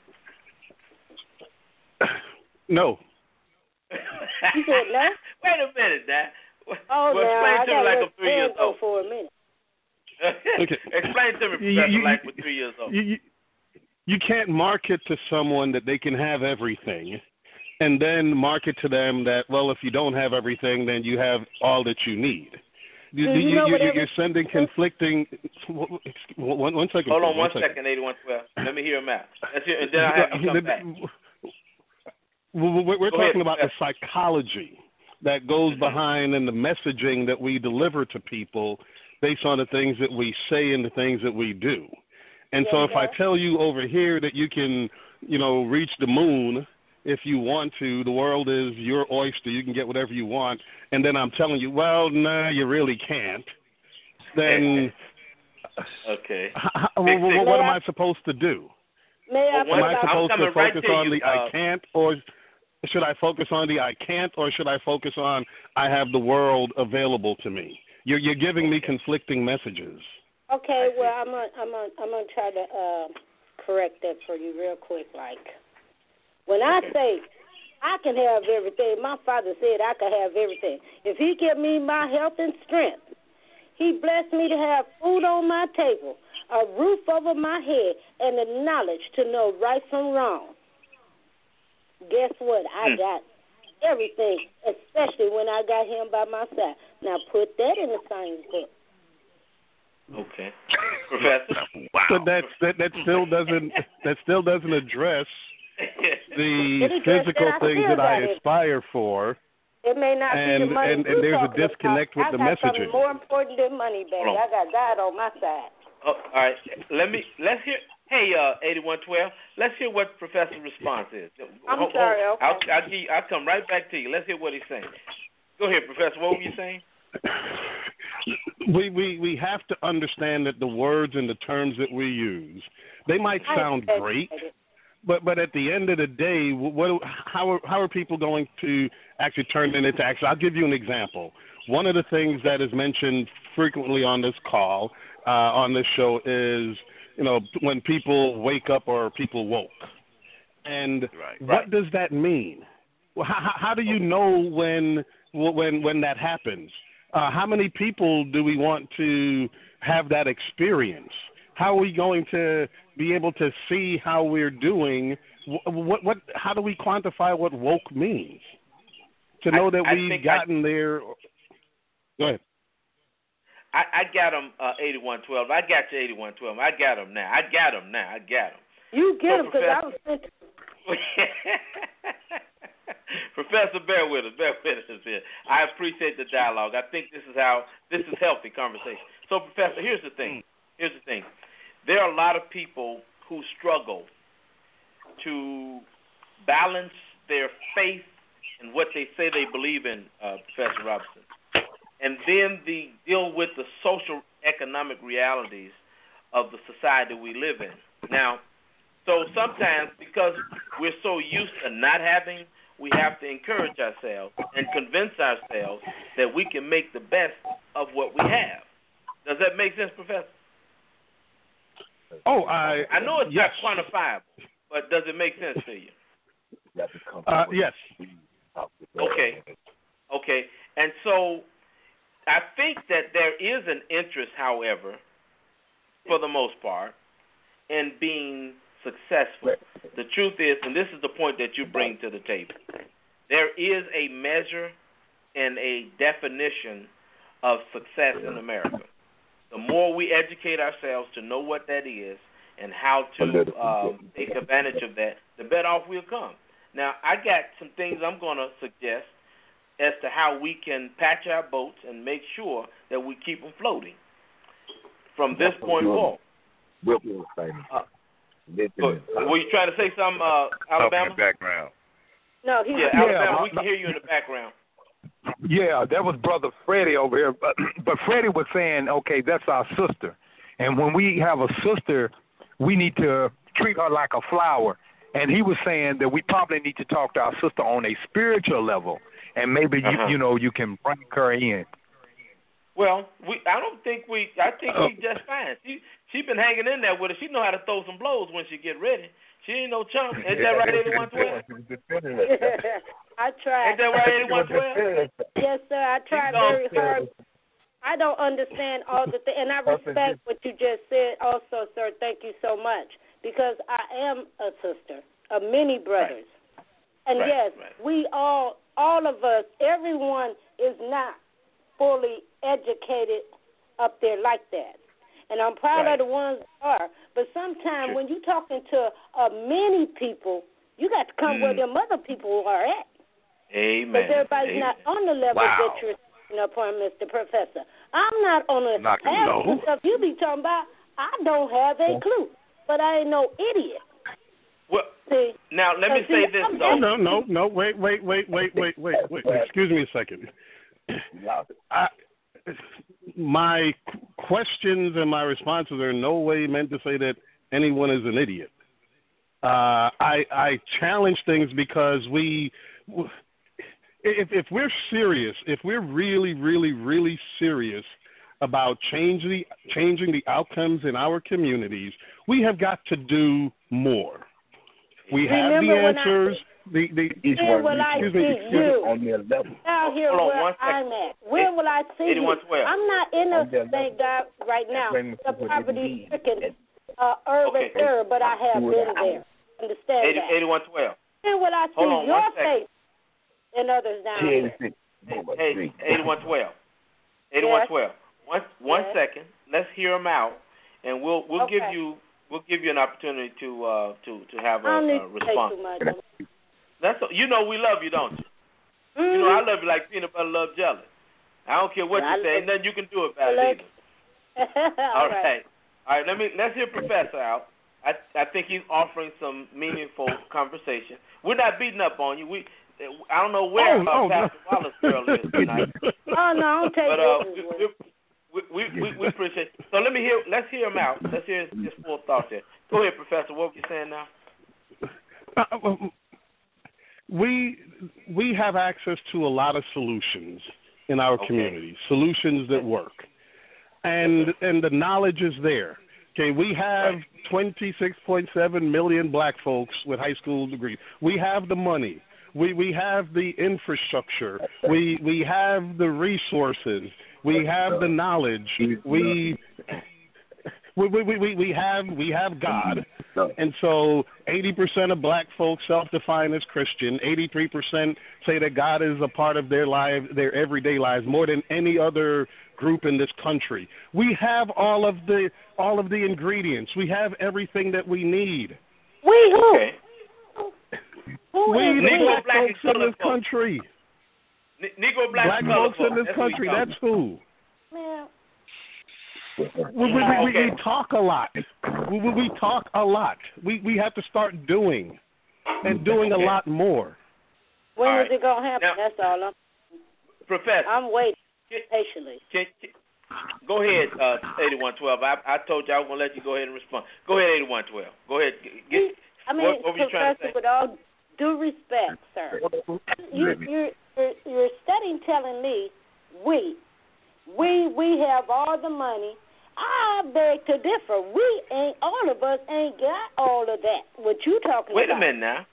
No.
You said no?
Wait a minute, Dad.
Oh,
well,
now,
explain
I
to me
got
like
to
I'm three years
go
old.
for a minute.
Okay.
Explain to me,
You-
Professor,
you-
like
you-
we're three years old.
You, you, you can't market to someone that they can have everything, and then market to them that, well, if you don't have everything, then you have all that you need. You,
Do you know what
you're
every-
sending conflicting. One, one second.
Hold on
please,
one
second.
second, eighty-one twelve. Let me hear him out. Let's hear, and then I'll have you come back.
We're, we're
Go
talking
ahead,
about the
Professor.
psychology that goes
Mhm.
behind and the messaging that we deliver to people based on the things that we say and the things that we do. And so
Yeah,
if I
yeah.
tell you over here that you can, you know, reach the moon if you want to, the world is your oyster, you can get whatever you want, and then I'm telling you, well, nah, you really can't, then
Okay.
h- h-
Big
what,
six.
what am I supposed to do?
May I
Well,
Am
one-
I
put
I'm
supposed
coming
to
right
focus
to
on
you,
the
uh,
I can't, or should I focus on the I can't, or should I focus on I have the world available to me? You're, you're giving me conflicting messages.
Okay,
I see.
well, I'm gonna I'm gonna I'm gonna try to uh, correct that for you real quick. Like, when I
Okay.
say I can have everything, my father said I could have everything. If he give me my health and strength, he blessed me to have food on my table, a roof over my head, and the knowledge to know right from wrong. Guess what? I
Hmm.
got everything, especially when I got him by my side. Now put that in the science book.
Okay. Professor?
But that that that still doesn't that still doesn't address the
It addressed
physical
that I
things
still
that I
got it.
aspire for.
It may not be
And-
the money
and-
you're
and there's a
talking
disconnect
about.
with the
I got something
messaging.
more important than money, baby.
Hold on.
I got God on my side.
Oh, all right. Let me let's hear. Hey, uh, eighty-one twelve. Let's hear what Professor's response is.
I'm
Hold-
sorry,
hold-
okay.
I'll, I'll, give you, I'll come right back to you. Let's hear what he's saying. Go ahead, Professor. What were you saying?
We, we we have to understand that the words and the terms that we use, they might
I
sound
appreciate
great,
it.
but but at the end of the day, what how are how are people going to actually turn it into action? I'll give you an example. One of the things that is mentioned frequently on this call, uh, on this show, is you know when people wake up or people woke, and
Right.
what
Right.
does that mean? Well, how, how do you know when when when that happens? Uh, how many people do we want to have that experience? How are we going to be able to see how we're doing? What, what, what how do we quantify what woke means? To know
I-
that
I
we've
think I-
gotten there. Go ahead.
I, I got him, uh, eighty-one twelve. I got you, eighty-one twelve. I got him now. I got him now. I got him.
You get
So,
him because I was
Professor-
sent to
Professor, Professor, bear with us. Bear with us here. I appreciate the dialogue. I think this is how this is healthy conversation. So, Professor, here's the thing. Here's the thing. There are a lot of people who struggle to balance their faith and what they say they believe in, uh, Professor Robinson, and then the deal with the social economic realities of the society we live in. Now, so sometimes because we're so used to not having, we have to encourage ourselves and convince ourselves that we can make the best of what we have. Does that make sense, Professor?
Oh, I
I know it's
yes.
not quantifiable, but does it make sense to you?
Uh, yes.
Okay. Okay. And so I think that there is an interest, however, for the most part, in being successful. The truth is, and this is the point that you bring to the table, there is a measure and a definition of success in America. The more we educate ourselves to know what that is and how to um, take advantage of that, the better off we'll come. Now, I got some things I'm going to suggest as to how we can patch our boats and make sure that we keep them floating from this point forward. Uh, were you trying to say something, uh, Alabama?
In the background.
No, he
yeah,
Yeah,
Alabama,
uh,
we can hear you in the background.
Yeah, that was Brother Freddie over here. But, but Freddie was saying, okay, that's our sister. And when we have a sister, we need to treat her like a flower. And he was saying that we probably need to talk to our sister on a spiritual level. And maybe, you,
Uh-huh.
you know, you can bring her in.
Well, we I don't think we I think she's just fine. She she been hanging in there with us. She know how to throw some blows when she get ready. She ain't no chump. Ain't that right, eighty-one twelve?
I tried.
Ain't that right, eighty-one twelve?
Yes, sir. I tried very hard. I don't understand all the things, and I respect what you just said also, sir. Thank you so much, because I am a sister of many brothers. Right. And,
right,
yes,
right.
we all, all of us, everyone is not fully educated up there like that. And I'm proud
right.
of the ones that are. But sometimes
sure.
when you're talking to uh, many people, you got to come
mm.
where them other people are at.
Amen.
Because everybody's
Amen.
not on the level
Wow.
that you're sitting up on, Mister Professor. I'm not on the
Not
half the stuff you be talking about. I don't have a clue, but I ain't no idiot.
Well,
see,
now let me
see,
say this
I'm
though.
No, no, no. Wait, wait, wait, wait, wait, wait, wait. Excuse me a second. I, my questions and my responses are in no way meant to say that anyone is an idiot. Uh, I, I challenge things because we, if, if we're serious, if we're really, really, really serious about changing the, changing the outcomes in our communities, we have got to do more. We have
Remember
the answers.
I,
the, the,
where will I see you?
On their level.
Out here
Hold on
where
one
I'm at. Where will I see you? I'm not in a, thank God, right now, the poverty-stricken uh, urban
Okay.
area, but I have been there. Understand
eighty,
that.
eighty-one twelve.
Where will I see
Hold on
your
one second.
face and others down here?
Hey, eighty-one twelve. eighty-one twelve. One one
Yes.
second. Let's hear them out, and we'll we'll
Okay.
give you we'll give you an opportunity to uh to to have a,
I don't need
a
to
response.
say too much.
That's you know we love you, don't you?
Mm-hmm.
You know I love you like peanut butter love jelly. I don't care what
I
you say,
love-
nothing you can do about
I
it
love-
either.
All
All
right.
right. All right. Let me let's hear Professor out. I I think he's offering some meaningful conversation. We're not beating up on you. We I don't know where
Oh,
uh,
oh,
Pastor
no.
Wallace girl is tonight.
Oh, no, I don't take
But uh,
business
we,
with
we, we, we, we appreciate it. So let me hear. Let's hear him out. Let's hear his, his full thoughts here. Go ahead, Professor. What were you saying now?
Uh, we we have access to a lot of solutions in our
Okay.
community, solutions that work, and and the knowledge is there. Okay, we have twenty-six point seven million black folks with high school degrees. We have the money. We we have the infrastructure. We we have the resources. We have the knowledge. We we we we, we have we have God. And so eighty percent of black folks self-define as Christian. eighty-three percent say that God is a part of their life, their everyday lives, more than any other group in this country. We have all of the all of the ingredients. We have everything that we need.
We who?
Okay.
Who Who
We
is
the
Negro,
black
black, and
folks in
colored
this
folks.
country.
N- Negro, black,
Black
and colored
folks in this
That's what
country.
we talking
That's who.
Man,
We, we, we, we,
Okay.
we talk a lot. We, we, we talk a lot. We we have to start doing, and doing a
Okay.
lot more.
when
All
is
right.
it gonna happen?
Now-
That's all. I'm
Professor.
I'm waiting
Can-
patiently.
can- can- go ahead, uh, eighty-one twelve. I, I told you I was going to let you go ahead and respond. Go ahead, eighty-one twelve. Go ahead. Get,
I mean,
what, what were you trying to
Professor,
say?
with all due respect, sir, you, you're, you're you're studying telling me we we we have all the money. I beg to differ. We ain't all of us ain't got all of that. What you talking
Wait
about?
a minute now.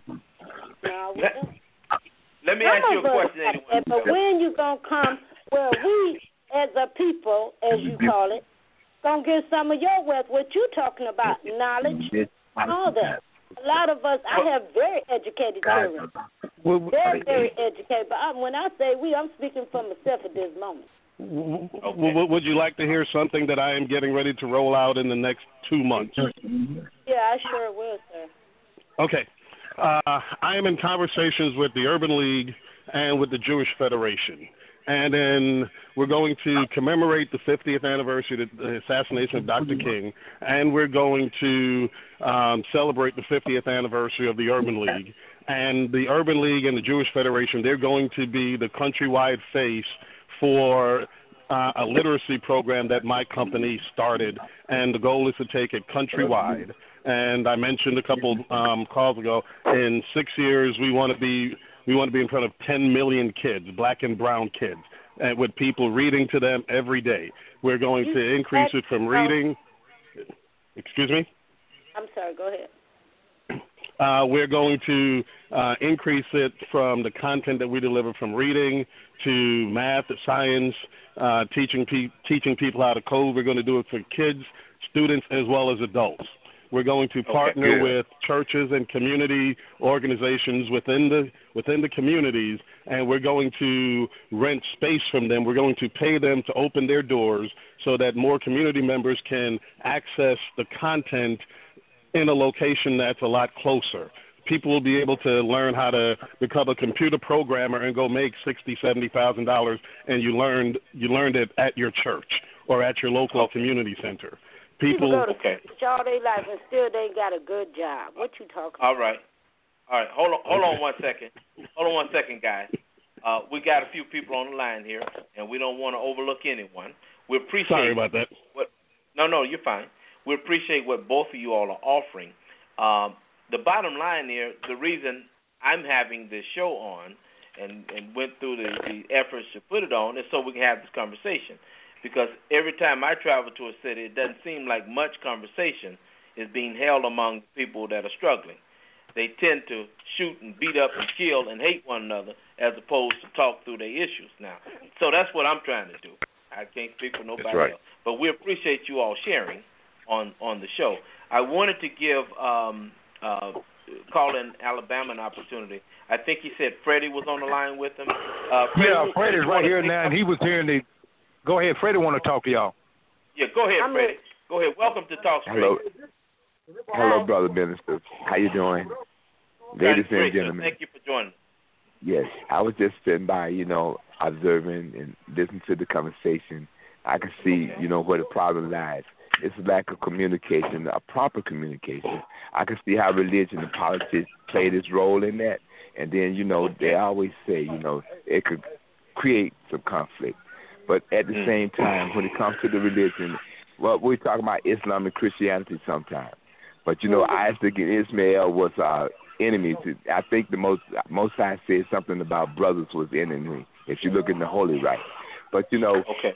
No, we
Let,
don't.
let me
Some
ask you
of
a
us
question,
got
eighty-one
that, but
twelve.
when you gonna come? Well, we as a people, as you call it, gonna get some of your wealth. What you talking about? Knowledge, all that. A lot of us. I have very educated children.
Well,
Very, very educated. But I, when I say we, I'm speaking for myself at this moment.
w- w- would you like to hear something that I am getting ready to roll out in the next two months?
Yeah, I sure will, sir.
Okay. Uh, I am in conversations with the Urban League and with the Jewish Federation. And then we're going to commemorate the fiftieth anniversary of the assassination of Doctor King. And we're going to um, celebrate the fiftieth anniversary of the Urban League. And the Urban League and the Jewish Federation, they're going to be the countrywide face for uh, a literacy program that my company started. And the goal is to take it countrywide. And I mentioned a couple um, calls ago, in six years we want to be we want to be in front of ten million kids, black and brown kids, and with people reading to them every day. We're going to increase it from reading. Excuse me?
I'm sorry, go ahead.
Uh, we're going to uh, increase it from the content that we deliver from reading to math, to science, uh, teaching pe- teaching people how to code. We're going to do it for kids, students, as well as adults. We're going to partner
Okay.
with churches and community organizations within the within the communities, and we're going to rent space from them. We're going to pay them to open their doors so that more community members can access the content in a location that's a lot closer. People will be able to learn how to become a computer programmer and go make sixty, seventy thousand dollars, and you learned you learned it at your church or at your local community center.
People,
People,
go to
okay.
church all their life and still they ain't got a good job. What you talking
All
about?
right. All right. Hold on. Hold on one second. Hold on one second, guys. Uh, we got a few people on the line here, and we don't want to overlook anyone. We appreciate.
sorry about that.
What? No, no, you're fine. We appreciate what both of you all are offering. Um, the bottom line here, the reason I'm having this show on and, and went through the, the efforts to put it on is so we can have this conversation. Because every time I travel to a city, it doesn't seem like much conversation is being held among people that are struggling. They tend to shoot and beat up and kill and hate one another as opposed to talk through their issues now. So that's what I'm trying to do. I can't speak for nobody
right.
else. But we appreciate you all sharing on, on the show. I wanted to give um, uh, Colin Alabama an opportunity. I think he said Freddie was on the line with him. Uh, Freddie,
Yeah, Freddie's
you
right
wanna
here
say
now, and
something?
he was here. And the go ahead, Freddie, want to talk to y'all.
Yeah, go ahead,
I'm
Freddie. Go ahead. Welcome to Talk Straight.
Hello, hello, brother ministers. How you doing, ladies
Great,
and
sir.
gentlemen?
Thank you for joining.
Yes, I was just sitting by, you know, observing and listening to the conversation. I can see, you know, where the problem lies. It's a lack of communication, a proper communication. I can see how religion and politics play this role in that. And then, you know, they always say, you know, it could create some conflict. But at the same time, when it comes to the religion, well, we're talking about Islam and Christianity sometimes. But, you know, Isaac and Ishmael was our enemies. I think the most most I said something about brothers was enemy, if you look in the Holy Writings. But, you know,
Okay.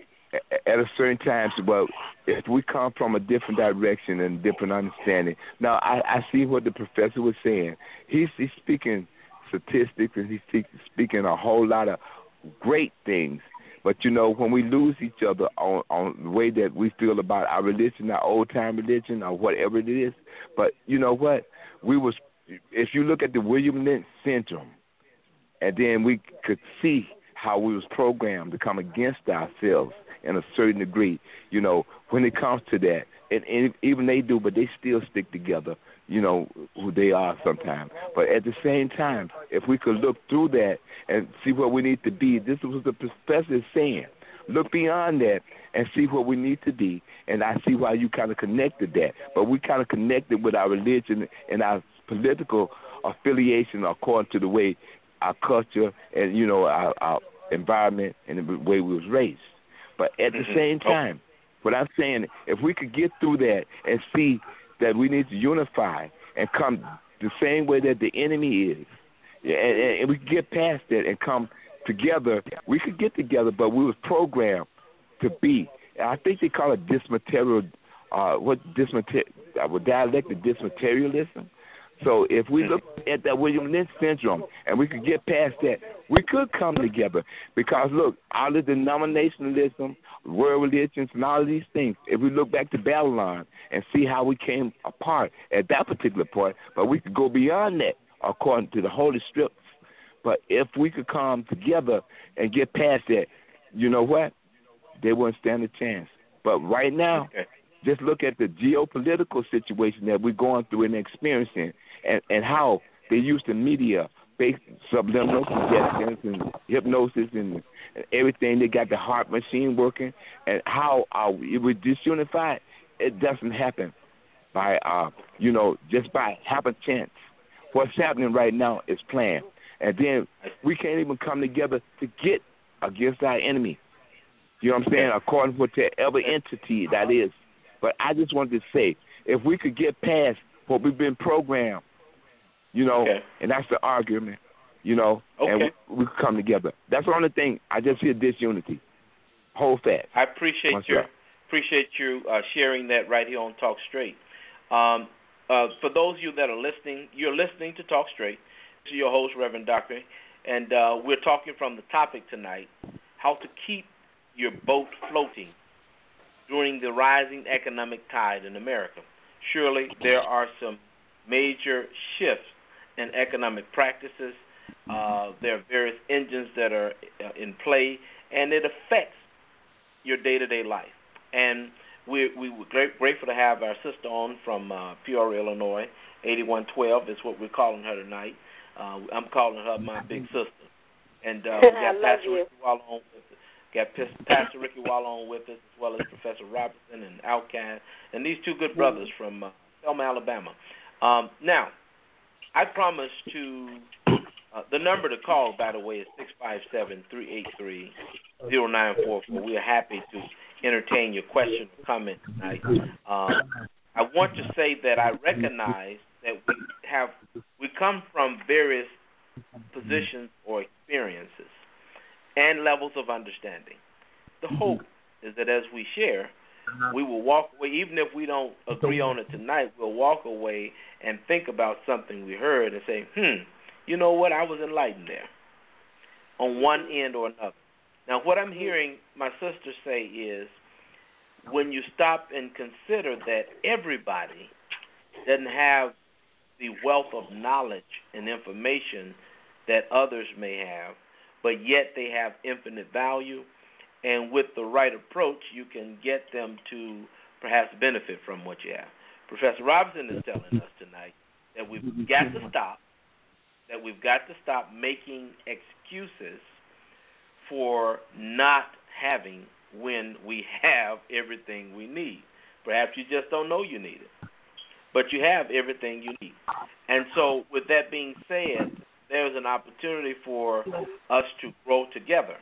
at a certain time, well, if we come from a different direction and different understanding. Now, I, I see what the professor was saying. He's, he's speaking statistics and he's speaking a whole lot of great things. But, you know, when we lose each other on, on the way that we feel about our religion, our old-time religion, or whatever it is, but you know what? We was, if you look at the William Lynch syndrome, and then we could see how we was programmed to come against ourselves in a certain degree, you know, when it comes to that, and, and even they do, but they still stick together you know, who they are sometimes. But at the same time, if we could look through that and see what we need to be, this is what the professor is saying. Look beyond that and see what we need to be. And I see why you kind of connected that. But we kind of connected with our religion and our political affiliation according to the way our culture and, you know, our, our environment and the way we was raised. But at the
Mm-hmm.
same time, what I'm saying, if we could get through that and see that we need to unify and come the same way that the enemy is, and, and, and we can get past that and come together, we could get together, but we was programmed to be. I think they call it dismaterial, uh, what dismaterial, uh, dialectic dismaterialism. So if we look at that William Lynch syndrome and we could get past that, we could come together. Because, look, all the denominationalism, world religions, and all of these things, if we look back to Babylon and see how we came apart at that particular point, but we could go beyond that according to the Holy Scriptures. But if we could come together and get past that, you know what? They wouldn't stand a chance. But right now,
okay.
just look at the geopolitical situation that we're going through and experiencing, and, and how they use the media, based subliminal suggestions and hypnosis and, and everything. They got the heart machine working, and how uh, it was disunified. It doesn't happen by, uh, you know, just by happen chance. What's happening right now is planned, and then we can't even come together to get against our enemy. You know what I'm saying? According to whatever entity that is. But I just wanted to say, if we could get past what we've been programmed, you know,
okay.
and that's the argument, you know,
okay.
and we, we could come together. That's the only thing. I just hear disunity. Hold fast.
I appreciate
What's
your
up?
appreciate you uh, sharing that right here on Talk Straight. Um, uh, for those of you that are listening, you're listening to Talk Straight. This is your host, Reverend Doctor, and uh, we're talking from the topic tonight, how to keep your boat floating during the rising economic tide in America. Surely there are some major shifts in economic practices. Uh, there are various engines that are uh, in play, and it affects your day-to-day life. And we we were great, grateful to have our sister on from uh, Peoria, Illinois. eighty-one twelve is what we're calling her tonight. Uh, I'm calling her my big sister. And uh, we got Pastor Ricky Wall on with us. Got Pastor Ricky Wall on with us, as well as Professor Robertson and Outcast, and these two good brothers from uh, Selma, Alabama. Um, now, I promised to, uh, the number to call, by the way, is six five seven, three eight three, zero nine four four. We are happy to entertain your question or comment tonight. Um, I want to say that I recognize that we have, we come from various positions or experiences and levels of understanding. The hope is that as we share, we will walk away, even if we don't agree on it tonight, we'll walk away and think about something we heard and say, hmm, you know what, I was enlightened there on one end or another. Now, what I'm hearing my sister say is, when you stop and consider that everybody doesn't have the wealth of knowledge and information that others may have, but yet they have infinite value, and with the right approach, you can get them to perhaps benefit from what you have. Professor Robinson is telling us tonight that we've got to stop, that we've got to stop making excuses for not having when we have everything we need. Perhaps you just don't know you need it, but you have everything you need. And so with that being said, there's an opportunity for us to grow together.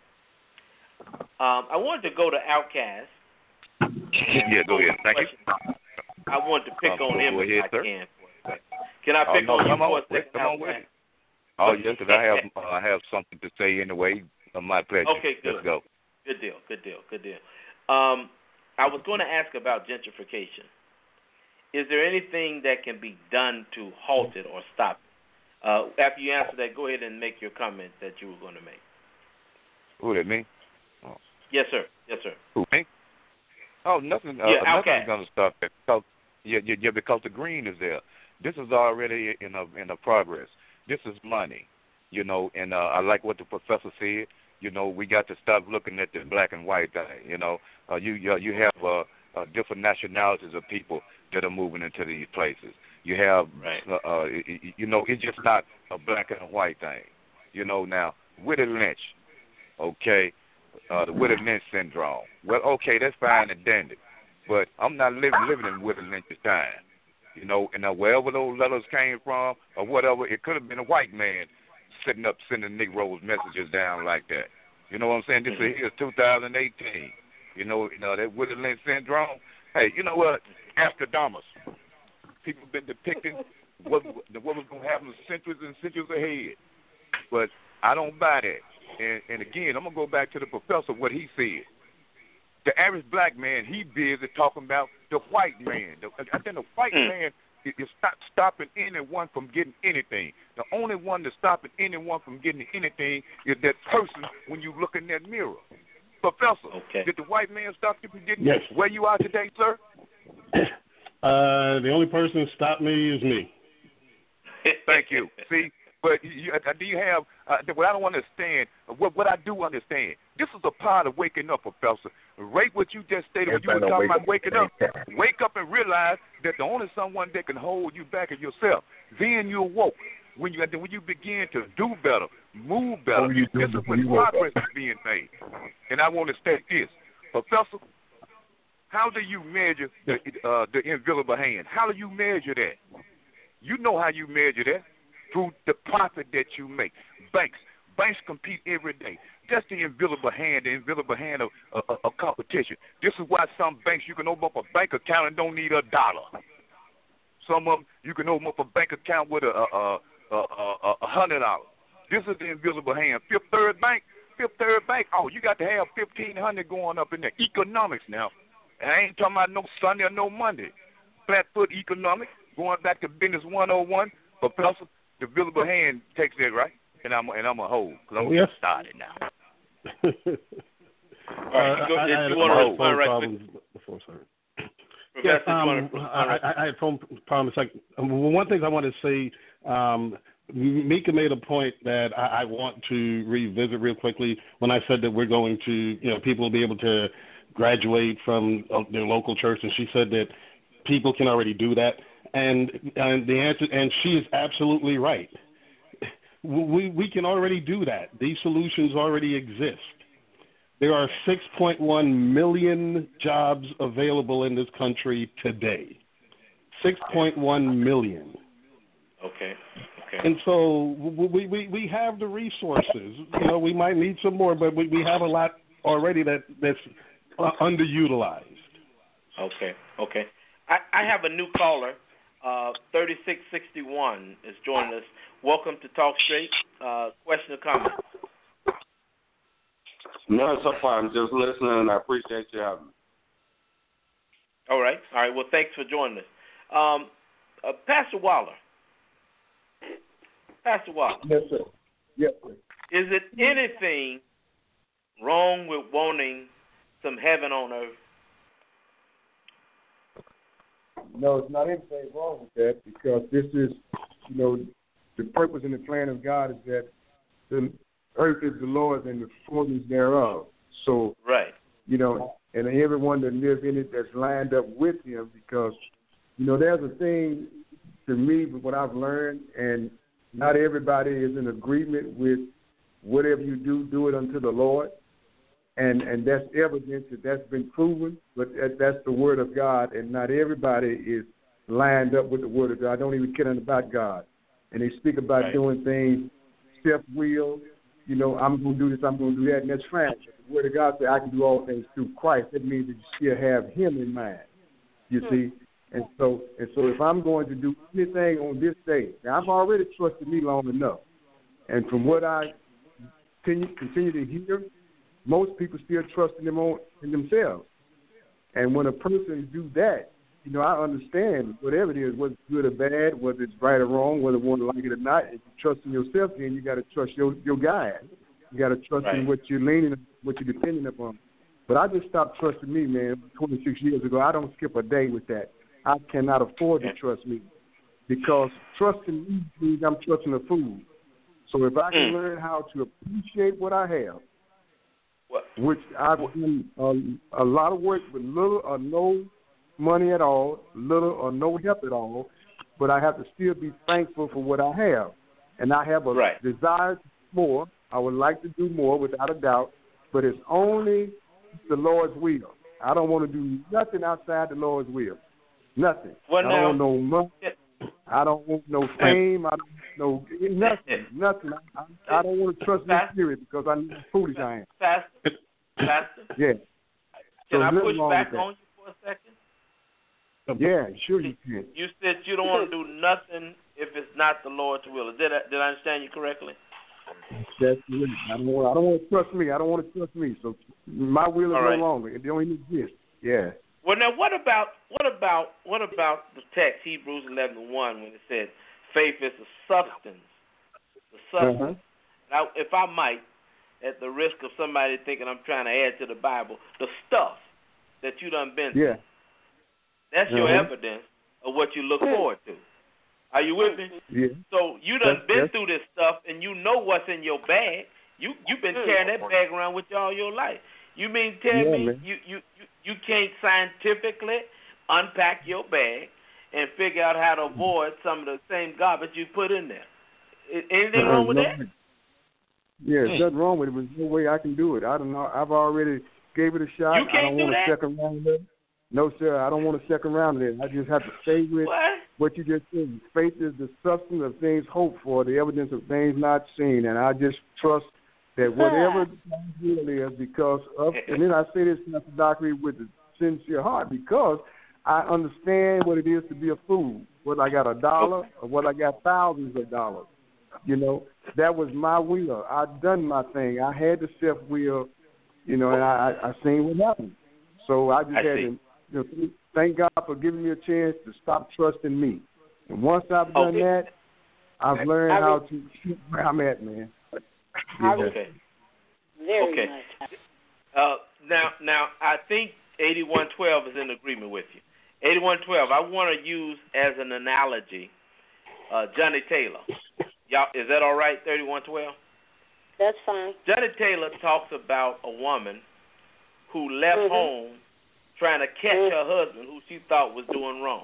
Um, I wanted to go to Outcast.
Yeah, go ahead. Thank you.
I wanted to pick
um,
on him
go
if
ahead,
I
sir.
can. Can I pick
oh, no,
on you
come
for
on,
a second?
Come on with it. Oh, yes, because I have, uh, I have something to say anyway. Uh, my pleasure.
Okay, good.
Let's go.
Good deal, good deal, good deal. Um, I was going to ask about gentrification. Is there anything that can be done to halt it or stop it? Uh, after you answer that, go ahead and make your comment that you were going to make.
Who, that me? Oh.
Yes, sir. Yes, sir.
Who, me? Oh, nothing. Uh,
yeah,
nothing's going to stop it because yeah, yeah, yeah, because the green is there. This is already in a in a progress. This is money, you know. And uh, I like what the professor said. You know, we got to stop looking at the black and white thing. You know, uh, you you, you have uh, uh, different nationalities of people that are moving into these places. You have,
right.
uh, uh, you know, it's just not a black and white thing. You know, now, Willie Lynch, okay, uh, the Willie Lynch syndrome. Well, okay, that's fine and dandy, but I'm not living living in Willie Lynch's time. You know, and uh, wherever those letters came from or whatever, it could have been a white man sitting up sending Negroes messages down like that. You know what I'm saying? This mm-hmm. is two thousand eighteen. You know, you know that Willie Lynch syndrome. Hey, you know what? Nostradamus. People have been depicting what what was going to happen centuries and centuries ahead. But I don't buy that. And, and again, I'm going to go back to the professor, what he said. The average black man, he busy talking about the white man. The, I think the white man is, is not stopping anyone from getting anything. The only one that's stopping anyone from getting anything is that person when you look in that mirror. Professor,
okay.
did the white man stop you from getting
yes.
where you are today, sir?
Uh, the only person that stopped me is me.
Thank you. See, but you, uh, do you have, uh, what I don't understand, what, what I do understand, this is a part of waking up, Professor. Right what you just stated when you were talking about waking up. Wake up and realize that the only someone that can hold you back is yourself. Then you're woke. When you when you begin to do better, move better, this is when progress is being made. And I want to state this. Professor, how do you measure the, uh, the invisible hand? How do you measure that? You know how you measure that. Through the profit that you make. Banks. Banks compete every day. That's the invisible hand, the invisible hand of, of, of competition. This is why some banks, you can open up a bank account and don't need a dollar. Some of them, you can open up a bank account with a, a, a, a, a hundred dollars. This is the invisible hand. Fifth Third Bank, Fifth Third Bank, oh, you got to have fifteen hundred going up in there. Economics now. And I ain't talking about no Sunday or no Monday. Flatfoot economics, going back to business one oh one, Professor. The visible hand takes that, right? And I'm and I'm a hold because I'm
yes.
started now.
All right, go,
uh, I,
did
I
you want to respond right
quick? Before, sorry.
Yes,
um, I, I, I had phone problems. Like um, one thing I want to say, um, Mika made a point that I, I want to revisit real quickly when I said that we're going to, you know, people will be able to graduate from uh, their local church, and she said that people can already do that. And and the answer, and she is absolutely right. We we can already do that. These solutions already exist. There are six point one million jobs available in this country today. six point one million.
Okay. Okay.
And so we, we, we have the resources. You know, we might need some more, but we, we have a lot already that, that's uh, underutilized.
Okay. Okay. I, I have a new caller. Uh, thirty-six sixty-one is joining us. Welcome to Talk Straight. Uh, question or comment?
No, so far I'm just listening, and I appreciate you having me.
All right. All right. Well, thanks for joining us. Um, uh, Pastor Waller. Pastor Waller.
Yes, sir. Yes, sir.
Is it anything wrong with wanting some heaven on earth?
No, it's not anything wrong with that because this is, you know, the purpose and the plan of God is that the earth is the Lord's and the fullness thereof. So,
right,
you know, and everyone that lives in it that's lined up with Him because, you know, there's a thing to me with what I've learned, and not everybody is in agreement with whatever you do, do it unto the Lord. And and that's evidence that that's been proven, but that, that's the Word of God, and not everybody is lined up with the Word of God. I don't even care nothing about God. And they speak about
right.
doing things self-will. You know, I'm going to do this, I'm going to do that, and that's fine. The Word of God says I can do all things through Christ. That means that you still have Him in mind, you hmm. see. And so and so if I'm going to do anything on this day, now I've already trusted me long enough. And from what I continue, continue to hear, most people still trust in, them on, in themselves. And when a person do that, you know, I understand whatever it is, whether it's good or bad, whether it's right or wrong, whether one like it or not. If you trust in yourself, then you got to trust your, your guide. You got to trust
right.
in what you're leaning, what you're depending upon. But I just stopped trusting me, man, twenty-six years ago. I don't skip a day with that. I cannot afford to trust me because trusting me means I'm trusting a fool. So if I can mm. learn how to appreciate what I have,
what?
which I've done a, a lot of work with little or no money at all, little or no help at all, but I have to still be thankful for what I have. And I have a
right.
desire to do more. I would like to do more without a doubt, but it's only the Lord's will. I don't want to do nothing outside the Lord's will. Nothing.
Well,
I
now,
don't want no money. I don't want no fame. I don't want no nothing. Nothing. I, I, I don't want to trust my spirit because I know how foolish I am.
Pastor, Pastor.
Yeah.
Can
so
I push back on you for a second?
Yeah, sure you can.
You said you don't want to do nothing if it's not the Lord's will. Did I, did I understand you correctly?
That's it. I don't want. I don't want to trust me. I don't want to trust me. So my will is
All right.
no longer. It don't even exist. Yeah.
Well, now what about what about what about the text Hebrews eleven one when it said faith is the substance, the substance.
Uh-huh.
Now, if I might, at the risk of somebody thinking I'm trying to add to the Bible, the stuff that you done been through.
Yeah.
That's your
Uh-huh.
evidence of what you look forward to. Are you with me?
Yeah.
So you done
That's-
been
that's-
through this stuff, and you know what's in your bag. You you've been carrying that bag around with you all your life. You mean tell
Yeah,
me
man.
you, you, you, you can't scientifically unpack your bag and figure out how to avoid some of the same garbage you put in there? Is anything wrong with
no,
that?
Yeah, there's nothing wrong with it. There's no way I can do it. I don't know. I've already gave it a shot.
You can't
I don't
do
want
that?
a second round of it. No, sir. I don't want a second round of it. I just have to stay with
What?
what you just said. Faith is the substance of things hoped for, the evidence of things not seen. And I just trust that whatever God's will is, because of, and then I say this, Mister Dockery, with a sincere heart, because I understand what it is to be a fool, whether I got a dollar or whether I got thousands of dollars. You know, that was my will. I done my thing. I had the self-will, you know, and I, I, I seen what happened. So I just
I
had
see.
to, you know, thank God for giving me a chance to stop trusting me. And once I've done
Okay.
that, I've learned how to keep where I'm at, man.
I
Yeah.
Okay.
Very
Okay.
much.
Uh, now, now I think eighty-one twelve is in agreement with you. eighty-one twelve. I want to use as an analogy uh, Johnny Taylor. Y'all, is that all right? thirty-one twelve.
That's fine.
Johnny Taylor talks about a woman who left
Mhm.
home trying to catch
Mhm.
her husband, who she thought was doing wrong.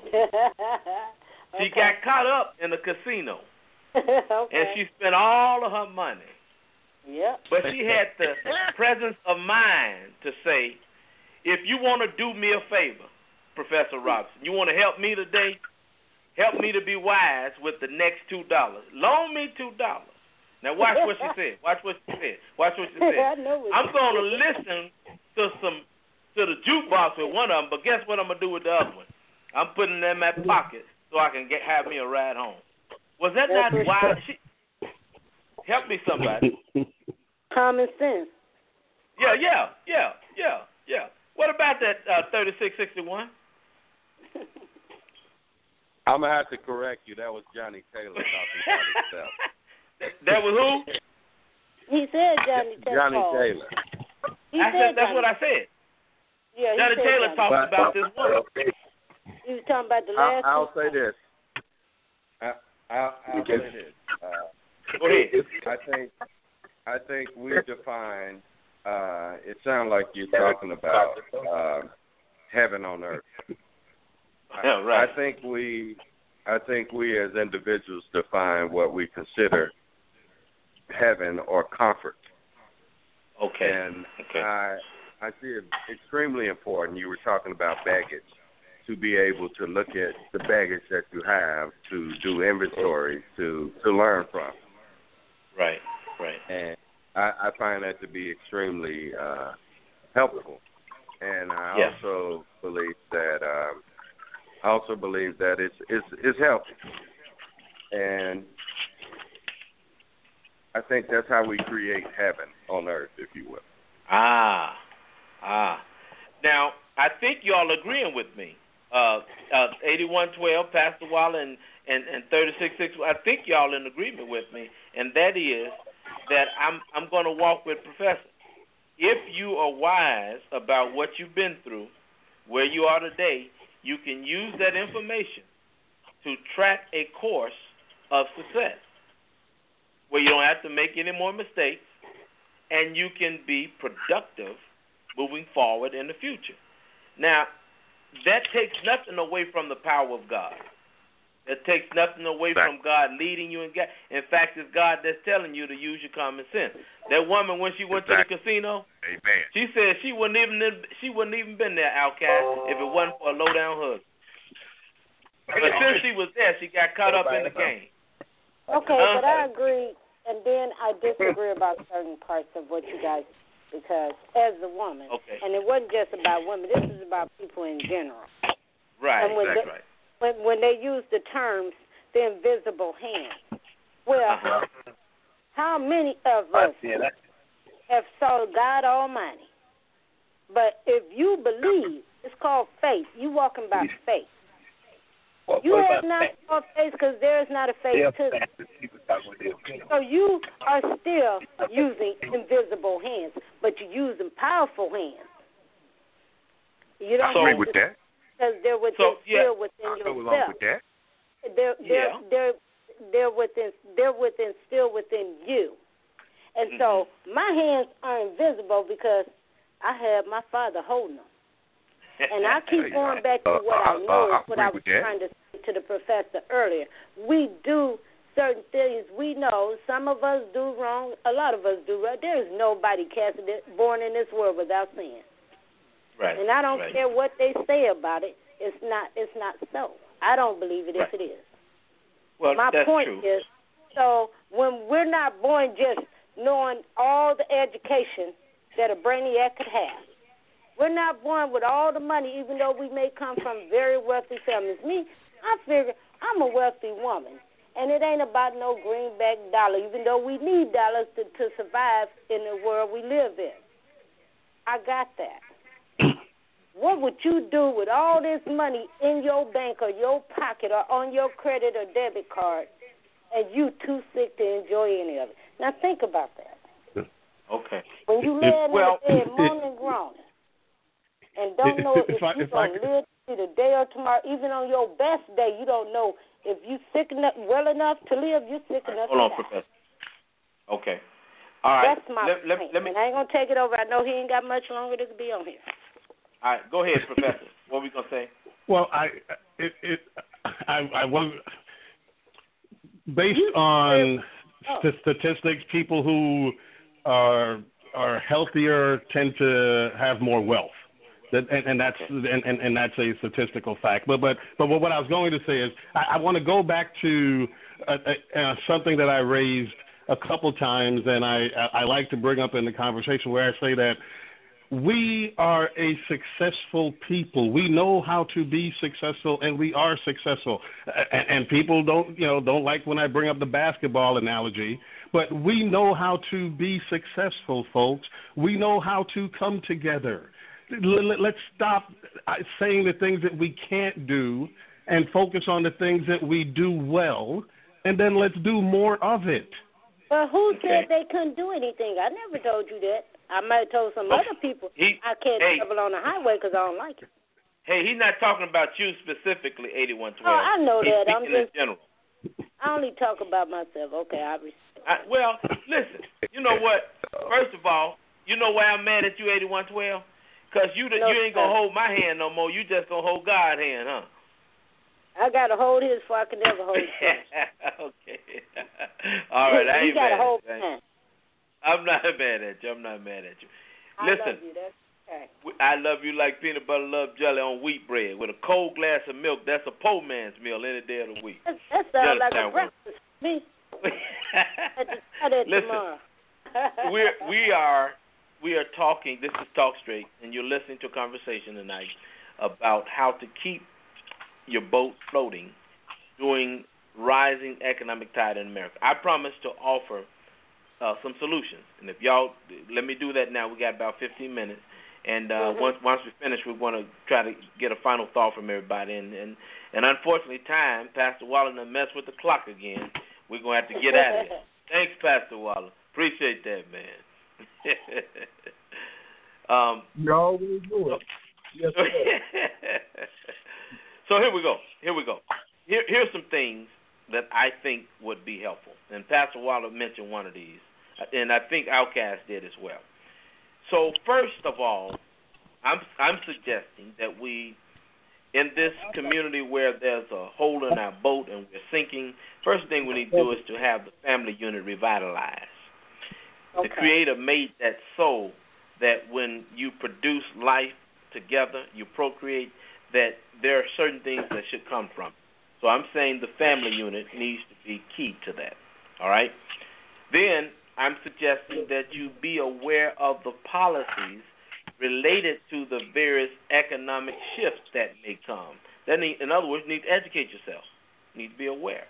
She
Okay.
got caught up in a casino,
Okay.
and she spent all of her money.
Yep.
But she had the presence of mind to say, if you want to do me a favor, Professor Robinson, you want to help me today, help me to be wise with the next two dollars. Loan me two dollars. Now watch what she said. Watch what she said. Watch what she
I
said.
know what
I'm
you
going to
said.
listen to some to the jukebox with one of them, but guess what I'm going to do with the other one? I'm putting them in my pocket so I can get have me a ride home. Was that
That's
not
what-
wise? She, help me, somebody.
Common sense.
Yeah, yeah, yeah, yeah, yeah. What about that uh, thirty-six sixty-one?
I'm gonna have to correct you. That was Johnny Taylor talking about himself.
That was who?
He said Johnny Taylor.
Johnny Taylor.
He
I
said
said, that's
Johnny.
what I said.
Yeah, he
Johnny
said
Taylor
Johnny.
talked about this woman.
He was talking about the
I'll,
last
I'll
two.
say this. I, I'll, I'll say this. Uh,
Go ahead.
I think I think we define. Uh, it sounds like you're talking about uh, heaven on earth.
Yeah, right.
I think we, I think we as individuals define what we consider heaven or comfort.
Okay.
And
Okay.
I, I see it extremely important. You were talking about baggage, to be able to look at the baggage that you have, to do inventory, to to learn from.
Right. Right.
And I, I find that to be extremely uh, helpful. And I
Yeah.
also believe that um, I also believe that it's it's it's healthy. And I think that's how we create heaven on earth, if you will.
Ah. Ah. Now, I think y'all agreeing with me. Uh, uh, eighty-one twelve, Pastor Waller, and, and, and thirty-six six. I think y'all in agreement with me, and that is that I'm I'm going to walk with Professor. If you are wise about what you've been through, where you are today, you can use that information to track a course of success where you don't have to make any more mistakes, and you can be productive moving forward in the future. Now, that takes nothing away from the power of God. It takes nothing away
Exactly.
from God leading you and God. In fact, it's God that's telling you to use your common sense. That woman, when she went
Exactly.
to the casino,
Amen.
she said she wouldn't even she wouldn't even been there, Outcast, if it wasn't for a low down husband. But since she was there, she got caught up in the game.
Okay,
Huh?
but I agree, and then I disagree about certain parts of what you guys, because as a woman,
Okay.
and it wasn't just about women, this is about people in general.
Right,
And when
that's
they,
right.
When, when they use the terms, the invisible hand. Well,
Uh-huh.
how many of us have saw God Almighty? But if you believe, it's called faith. You walking by faith.
What,
You
what
have not saw faith because there is not a faith to them. So you are still using invisible hands, but you're using powerful hands. You don't
I agree
have
with
to,
that.
because they're within,
So, yeah.
still within
I go along
yourself.
with that.
They're they're
Yeah.
they're they're within they're within still within you. And
Mm-hmm.
so my hands are invisible because I have my Father holding them. And I keep going back to
Uh,
what I
uh,
know
uh,
is what
I
I
agree
was
with that.
trying to say to the professor earlier. We do certain things we know. Some of us do wrong. A lot of us do right. There is nobody cast born in this world without sin.
Right.
And I don't
right.
care what they say about it. It's not. It's not so. I don't believe it
Right.
if it is.
Well,
My
that's
point
true.
is, so when we're not born just knowing all the education that a brainiac could have, we're not born with all the money, even though we may come from very wealthy families. Me, I figure I'm a wealthy woman, and it ain't about no greenback dollar, even though we need dollars to, to survive in the world we live in. I got that. What would you do with all this money in your bank or your pocket or on your credit or debit card, and you too sick to enjoy any of it? Now think about that.
Okay.
When you
If-
lay in
well,
that bed
if-
moaning and groaning, and don't know if,
If I-
you're
if I
going to
could-
live to the day or tomorrow, even on your best day, you don't know if you're sick enough, well enough to live, you're sick enough
Hold on,
to die.
Professor. Okay. All right.
That's my
let, let,
point.
let me.
And I ain't going to take it over. I know he ain't got much longer to be on here.
All right. Go ahead, Professor. What were we gonna say?
Well, I it, it I I was based
You-
on
Oh.
st- statistics. People who are are healthier tend to have more wealth. That, and, and that's and, and, and that's a statistical fact. But but but what I was going to say is I, I want to go back to uh, uh, something that I raised a couple times, and I I like to bring up in the conversation where I say that we are a successful people. We know how to be successful, and we are successful. And, and people don't, you know, don't like when I bring up the basketball analogy, but we know how to be successful, folks. We know how to come together. Let's stop saying the things that we can't do and focus on the things that we do well, and then let's do more of it.
But who
Okay.
said they couldn't do anything? I never told you that. I might have told some
Okay.
other people
He-
I can't
hey.
travel on the highway because I don't like it.
Hey, he's not talking about you specifically, eighty-one twelve.
Oh, I know
he's
that. I'm
speaking
just-
in general.
I only talk about myself. Okay, I respect.
I, well, listen. You know what? First of all, you know why I'm mad at you, eighty-one twelve? Because you, the-
No,
you ain't going to
sir.
hold my hand no more. You just going to hold God's hand, huh?
I got to hold his before I can never hold his.
Okay. All right, I
You
ain't
got to
mad
hold
at you.
mine.
I'm not mad at you. I'm not mad at you.
I
Listen,
love you. That's okay.
we- I love you like peanut butter love jelly on wheat bread with a cold glass of milk. That's a poor man's meal any day of the week.
That, that sounds
Jealous
like
town
a breakfast to me. I have to try that
Listen,
tomorrow.
we're we are we are talking. This is Talk Straight, and you're listening to a conversation tonight about how to keep your boat floating during rising economic tide in America. I promise to offer uh, some solutions, and if y'all let me do that now. We got about fifteen minutes, and uh,
Mhm.
once once we finish, we're going to try to get a final thought from everybody. And and, and unfortunately, time, Pastor Waller done messed with the clock again. We're gonna have to get out of here. Thanks, Pastor Waller. Appreciate that, man. um,
You always do it. Yes, sir.
So here we go. Here we go. Here, here's some things that I think would be helpful. And Pastor Waller mentioned one of these, and I think Outcast did as well. So first of all, I'm I'm suggesting that we in this community where there's a hole in our boat and we're sinking, first thing we need to do is to have the family unit revitalized.
Okay.
The Creator made that so that when you produce life together, you procreate, that there are certain things that should come from it. So I'm saying the family unit needs to be key to that. All right? Then I'm suggesting that you be aware of the policies related to the various economic shifts that may come. That need, in other words, you need to educate yourself. You need to be aware.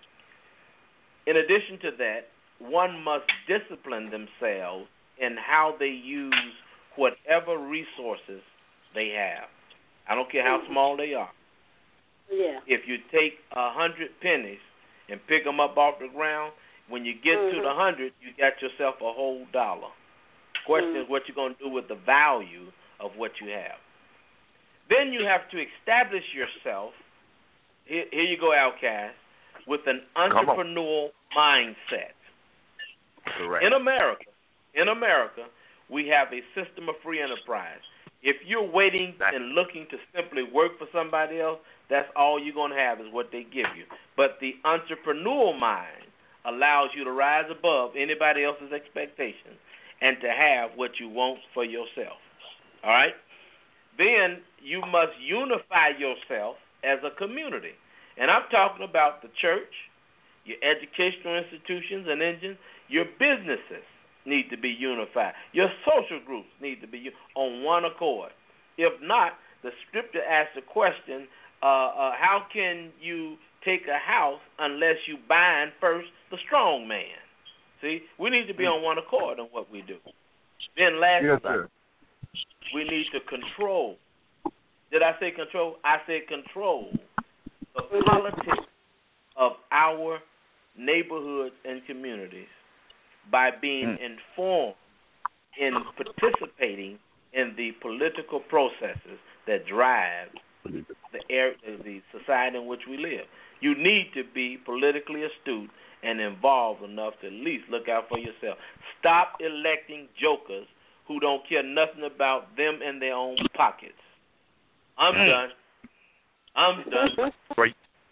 In addition to that, one must discipline themselves in how they use whatever resources they have. I don't care how small they are.
Yeah.
If you take a hundred pennies and pick them up off the ground, when you get
mm-hmm.
to the hundred, you got yourself a whole dollar. Question
mm-hmm.
is what you're going to do with the value of what you have. Then you have to establish yourself. Here, here you go, Outcast, with an entrepreneurial mindset.
Correct.
In America, in America, we have a system of free enterprise. If you're waiting and looking to simply work for somebody else, that's all you're going to have is what they give you. But the entrepreneurial mind allows you to rise above anybody else's expectations and to have what you want for yourself. All right? Then you must unify yourself as a community. And I'm talking about the church, your educational institutions and engines, your businesses need to be unified. Your social groups need to be on one accord. If not, the scripture asks the question, uh, uh, how can you take a house unless you bind first the strong man? See, we need to be on one accord on what we do. Then lastly,
yes, sir.
we need to control. Did I say control? I said control the politics of our neighborhoods and communities by being mm. informed in participating in the political processes that drive the, air, the society in which we live. You need to be politically astute and involved enough to at least look out for yourself. Stop electing jokers who don't care nothing about them and their own pockets. I'm mm. done. I'm done.
Great.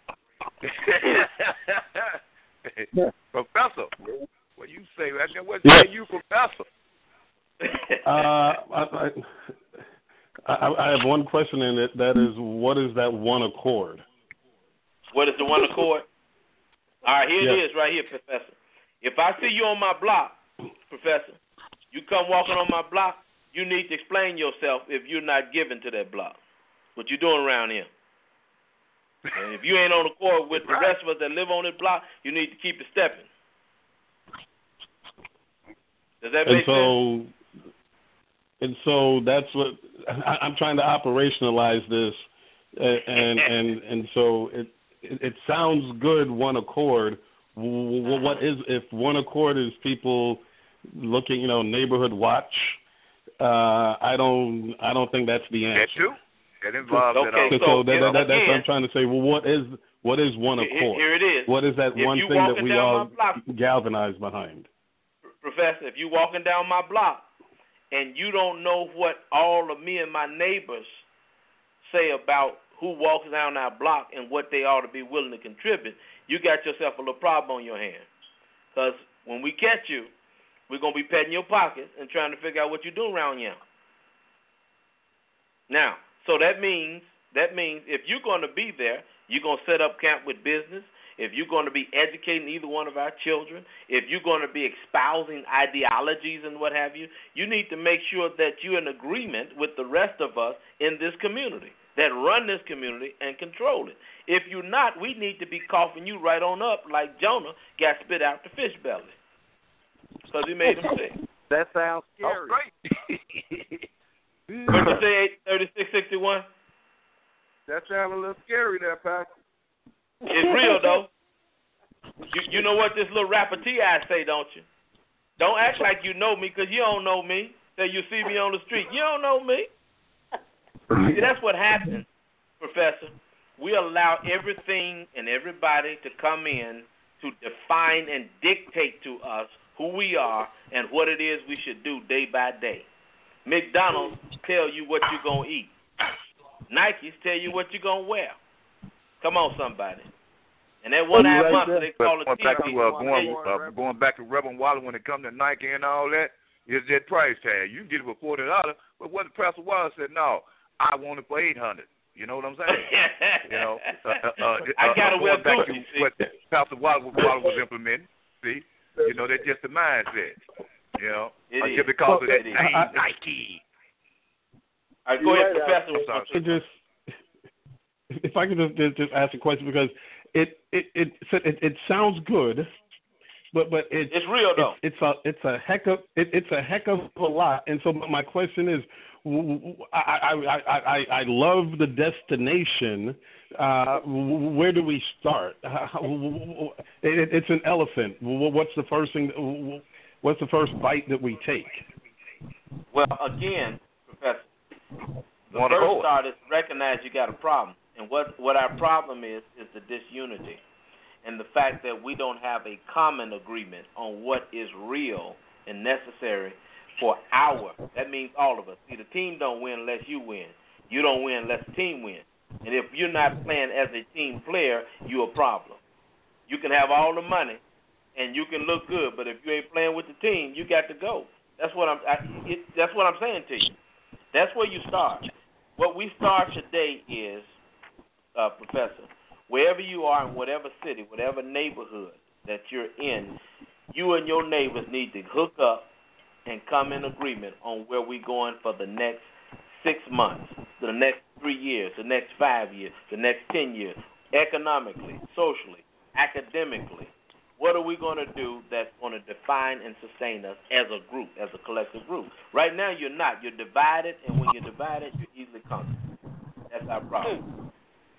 Professor, what you say? What
yes.
say you, Professor?
uh, I, I, I have one question in it. That is, what is that one accord?
What is the one accord? All right, here
yes.
it is right here, Professor. If I see you on my block, Professor, you come walking on my block, you need to explain yourself if you're not given to that block. What you doing around here? And if you ain't on accord with the rest of us that live on this block, you need to keep it stepping. Does that make
and so,
sense?
And so that's what I, I'm trying to operationalize this, and and and so it, it it sounds good. One accord. What is if one accord is people looking, you know, neighborhood watch? Uh, I don't I don't think that's the answer.
That too. That involves
okay,
it
so,
all.
so that,
know,
that, that's
again,
what I'm trying to say. Well, what is what is one accord?
Here it is.
What is that
if
one
you
thing that we all
block,
galvanize behind?
Professor, if you walking down my block and you don't know what all of me and my neighbors say about who walks down our block and what they ought to be willing to contribute, you got yourself a little problem on your hands. Because when we catch you, we're going to be petting your pockets and trying to figure out what you're doing around here. Now, so that means that means if you're going to be there, you're going to set up camp with business. If you're going to be educating either one of our children, if you're going to be espousing ideologies and what have you, you need to make sure that you're in agreement with the rest of us in this community that run this community and control it. If you're not, we need to be coughing you right on up like Jonah got spit out the fish belly because he made him sick.
That sounds scary.
Oh, great.
What did you say, eight thirty-six sixty-one?
That sounds a little scary there, Pastor.
It's real, though. You, you know what this little rapper T.I. say, don't you? Don't act like you know me because you don't know me. Say you see me on the street. You don't know me. See, that's what happens, Professor. We allow everything and everybody to come in to define and dictate to us who we are and what it is we should do day by day. McDonald's tell you what you're going to eat. Nikes tell you what you're going to wear. Come on, somebody. And that one
right
half month they call it
going
T
back
V.
to, uh, going, uh, going back to Reverend Waller when it comes to Nike and all that, is that price tag. You can get it for forty dollars, but what Pastor Waller said, no, I want it for eight hundred. You know what I'm saying? you know, uh, uh, uh,
I got to
uh,
wear
going back
Gucci,
to what Pastor Waller, Waller was implementing. See, you know, that's just the mindset. You know,
it
uh,
is.
just because
well,
of that
it,
name,
I,
Nike.
All right, go ahead,
right,
Professor.
I just, if I could just, just just ask a question, because it it it it, it sounds good, but but it's
it's real though.
It's, it's a it's a heck of it, it's a heck of a lot. And so my question is, I I I I, I love the destination. Uh, where do we start? It, it's an elephant. What's the first thing? What's the first bite that we take?
Well, again, Professor, the
Want to
first
go.
start is to recognize you got a problem. And what, what our problem is, is the disunity and the fact that we don't have a common agreement on what is real and necessary for our, that means all of us. See, the team don't win unless you win. You don't win unless the team wins. And if you're not playing as a team player, you're a problem. You can have all the money and you can look good, but if you ain't playing with the team, you got to go. That's what I'm. I, it, that's what I'm saying to you. That's where you start. What we start today is, uh, Professor, wherever you are in whatever city, whatever neighborhood that you're in, you and your neighbors need to hook up and come in agreement on where we're going for the next six months, the next three years, the next five years, the next ten years, economically, socially, academically. What are we going to do that's going to define and sustain us as a group, as a collective group? Right now, you're not. You're divided, and when you're divided, you're easily conquered. That's our problem.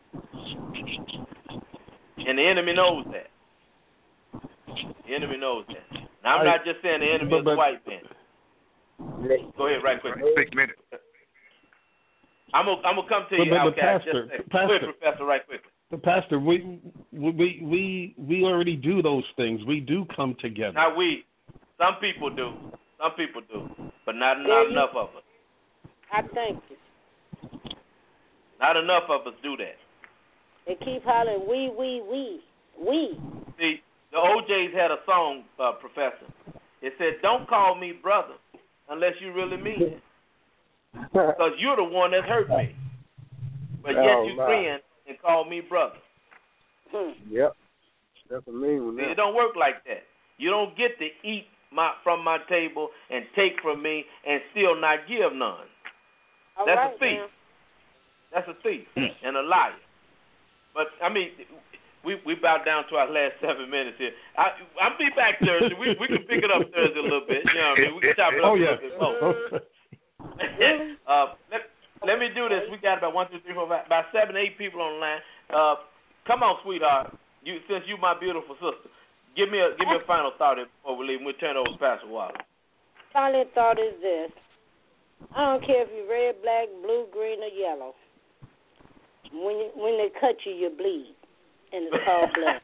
And the enemy knows that. The enemy knows that. Now, I'm not just saying the enemy
but,
is
but,
the white man. Go ahead, right quick.
Six minutes.
I'm going I'm to come to
but,
you,
but,
Outcast.
Pastor,
Just
Pastor,
Go ahead, Professor, right quickly.
The Pastor, we we we we already do those things. We do come together.
Not we. Some people do. Some people do, but not
There
not
you-
enough of us.
I thank you.
Not enough of us do that.
They keep hollering, we, we, we, we.
See, the O Js had a song, uh, Professor. It said, "Don't call me brother unless you really mean it, because you're the one that hurt me, but yet
Oh,
you
my.
grin and call me brother."
Hmm.
Yep. That's a mean one.
See,
Now.
it don't work like that. You don't get to eat my from my table and take from me and still not give none.
All
That's
right,
a thief.
now.
That's a thief and a liar. But I mean, we we bow down to our last seven minutes here. I I'll be back Thursday. We we can pick it up Thursday a little bit. You know what I mean? We can chop it up
Oh
a
yeah.
little bit more. uh, let let me do this. We got about one, two, three, four, five, about seven, eight people on the line. Uh, come on, sweetheart. You since you my beautiful sister, give me a give me a final thought before we leave. We'll turn it over to Pastor Waller.
Final thought is this. I don't care if you're red, black, blue, green, or yellow. When you, when they cut you, you bleed, and it's called blood.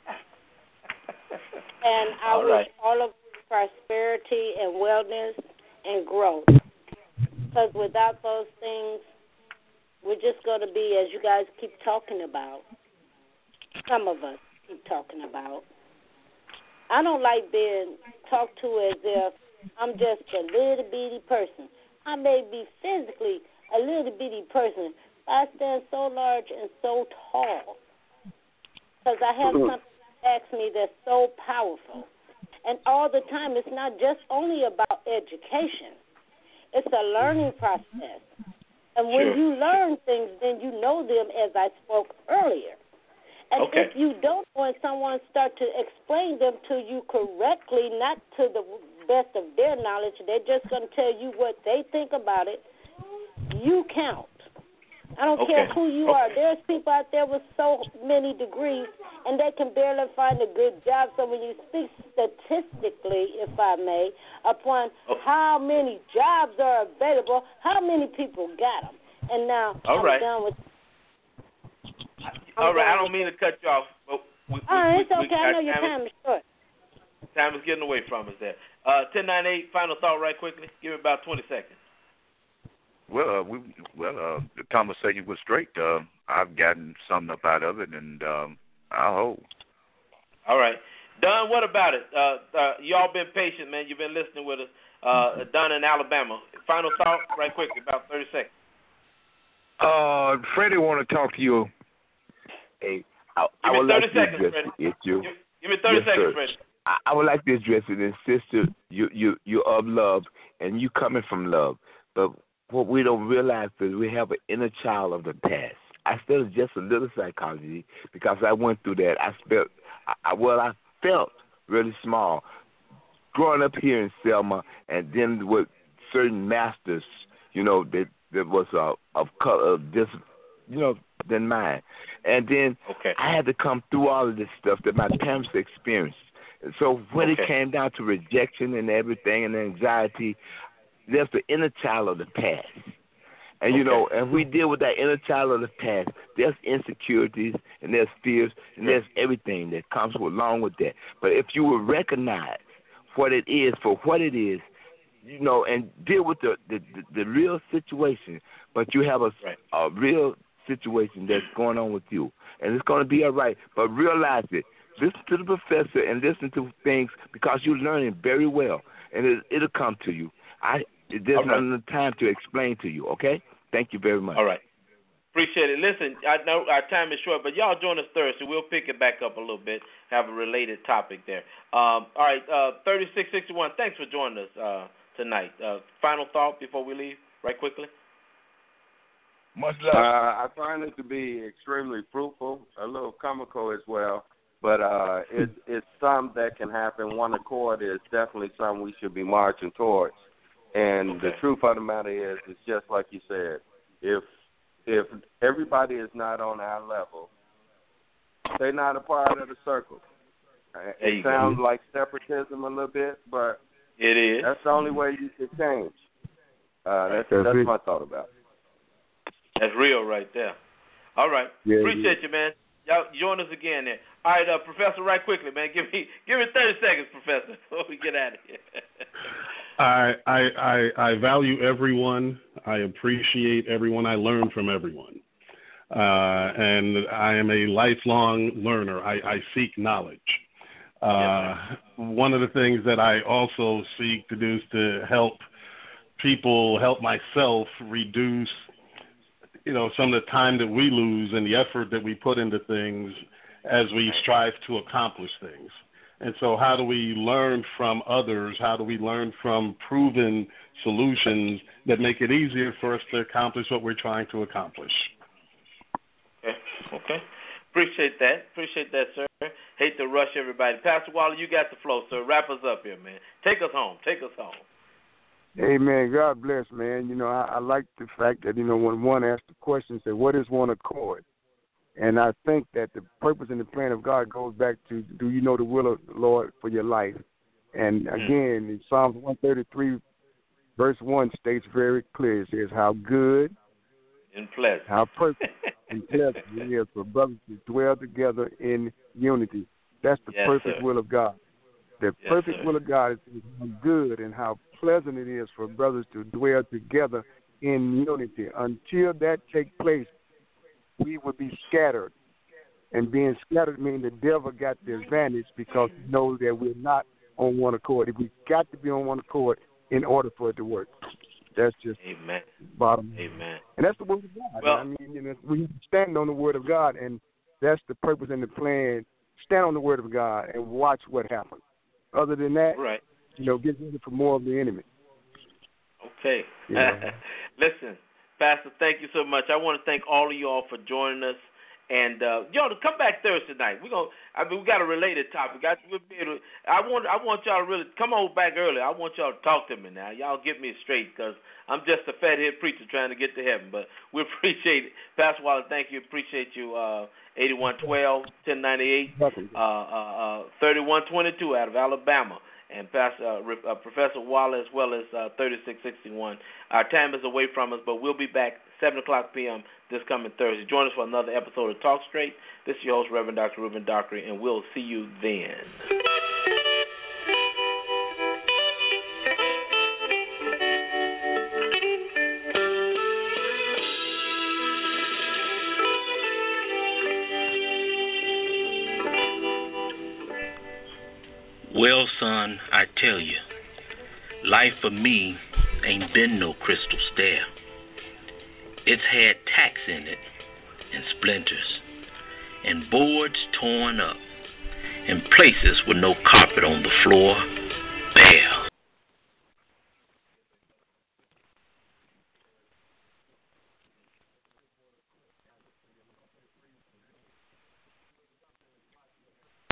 And I
All
wish
right.
all of you prosperity and wellness and growth. Because without those things, we're just going to be, as you guys keep talking about, some of us keep talking about. I don't like being talked to as if I'm just a little bitty person. I may be physically a little bitty person, but I stand so large and so tall because I have something that backs me that's so powerful. And all the time, it's not just only about education. It's a learning process. And when
Sure.
you learn things, then you know them, as I spoke earlier. And
Okay.
if you don't, when someone starts to explain them to you correctly, not to the best of their knowledge, they're just going to tell you what they think about it, you count. I don't
Okay.
care who you
Okay.
are. There's people out there with so many degrees, and they can barely find a good job. So when you speak statistically, if I may, upon
Okay.
how many jobs are available, how many people got them? And now
All
I'm
right.
done with
All right, I don't mean to cut you off, but we, we,
All right,
we,
it's
we,
okay.
our
I know your
time,
time is short.
is, time is getting away from us there. Uh, ten nine eight, final thought right quickly. Give me about twenty seconds.
Well, uh, we well uh, the conversation was straight. Uh, I've gotten something up out of it, and um, I hope.
All right, Don. What about it? Uh, uh, y'all been patient, man. You've been listening with us. Uh, Don in Alabama. Final thought, right quickly, about thirty seconds.
Uh, Freddie, want to talk to you.
Hey, I,
Give
I
me
would
thirty
like to
seconds,
address
Freddie.
the issue.
Give, give me thirty
Yes,
seconds,
sir.
Freddie.
I, I would like to address it, and sister, you you you of love, and you coming from love. But what we don't realize is we have an inner child of the past. I studied just a little psychology because I went through that. I felt, I, I, well, I felt really small growing up here in Selma, and then with certain masters, you know, that that was uh, of color, of this, you know, than mine. And then
okay.
I had to come through all of this stuff that my parents experienced. So when
okay.
it came down to rejection and everything and anxiety, there's the inner child of the past. And,
okay.
you know, and we deal with that inner child of the past. There's insecurities and there's fears and there's everything that comes along with that. But if you will recognize what it is for what it is, you know, and deal with the, the, the, the real situation, but you have a,
right.
a real situation that's going on with you. And it's going to be all right. But realize it. Listen to the professor and listen to things because you're learning very well. And it, it'll come to you. I There's
all
not
right.
enough time to explain to you, okay? Thank you very much.
All right. Appreciate it. Listen, I know our time is short, but y'all join us Thursday. We'll pick it back up a little bit, have a related topic there. Um, all right, uh, thirty-six sixty-one, thanks for joining us uh, tonight. Uh, final thought before we leave, right quickly?
Much love.
Uh, I find it to be extremely fruitful, a little comical as well, but uh, it, it's something that can happen. One accord is definitely something we should be marching towards. And
okay.
the truth of the matter is, it's just like you said, if if everybody is not on our level, they're not a part of the circle. It sounds go. like separatism a little bit, but
it is.
That's the only way you can change. Uh, that's
that's,
that's
it.
my thought about it.
That's real right there. All right.
Yeah,
Appreciate
yeah.
you, man. Y'all join us again there. All right, uh, Professor, right quickly, man. Give me give me thirty seconds, Professor, before we get out of here.
I, I I I value everyone. I appreciate everyone. I learn from everyone. Uh, and I am a lifelong learner. I, I seek knowledge. Uh,
yes,
one of the things that I also seek to do is to help people, help myself reduce, you know, some of the time that we lose and the effort that we put into things as we strive to accomplish things. And so how do we learn from others? How do we learn from proven solutions that make it easier for us to accomplish what we're trying to accomplish?
Okay, okay. Appreciate that. Appreciate that, sir. Hate to rush everybody. Pastor Waller, you got the flow, sir. Wrap us up here, man. Take us home. Take us home.
Amen. God bless, man. You know, I, I like the fact that, you know, when one asks the question, say, what is one accord? And I think that the purpose and the plan of God goes back to, do you know the will of the Lord for your life? And again, in Psalms one thirty-three, verse one states very clear. It says, how good
and pleasant,
how perfect and pleasant it is for brothers to dwell together in unity. That's the
yes,
perfect
sir.
will of God. The
yes,
perfect
sir.
will of God is how good and how pleasant it is for brothers to dwell together in unity. Until that takes place, we would be scattered. And being scattered means the devil got the advantage because he knows that we're not on one accord. If we got to be on one accord in order for it to work. That's just
Amen.
bottom line.
Amen.
And that's the word of God.
Well,
I mean, you know, we stand on the word of God, and that's the purpose and the plan. Stand on the word of God and watch what happens. Other than that,
right.
you know, get ready for more of the enemy.
Okay.
Yeah.
Listen, Pastor, thank you so much. I want to thank all of y'all for joining us. And uh, y'all to come back Thursday night. We're gonna. I mean, we got a related topic. I, we'll be able to, I want. I want y'all to really come on back early. I want y'all to talk to me now. Y'all get me straight because I'm just a fathead preacher trying to get to heaven. But we appreciate it, Pastor Waller. Thank you. Appreciate you. Uh, eighty-one twelve, ten ninety-eight, uh, uh, uh, thirty-one twenty-two out of Alabama. And Pastor, uh, uh, Professor Waller as well as uh, thirty-six sixty-one. Our time is away from us, but we'll be back seven o'clock p.m. this coming Thursday. Join us for another episode of Talk Straight. This is your host, Reverend Doctor Reuben Dockery, and we'll see you then.
Son, I tell you, life for me ain't been no crystal stair. It's had tacks in it and splinters and boards torn up and places with no carpet on the floor.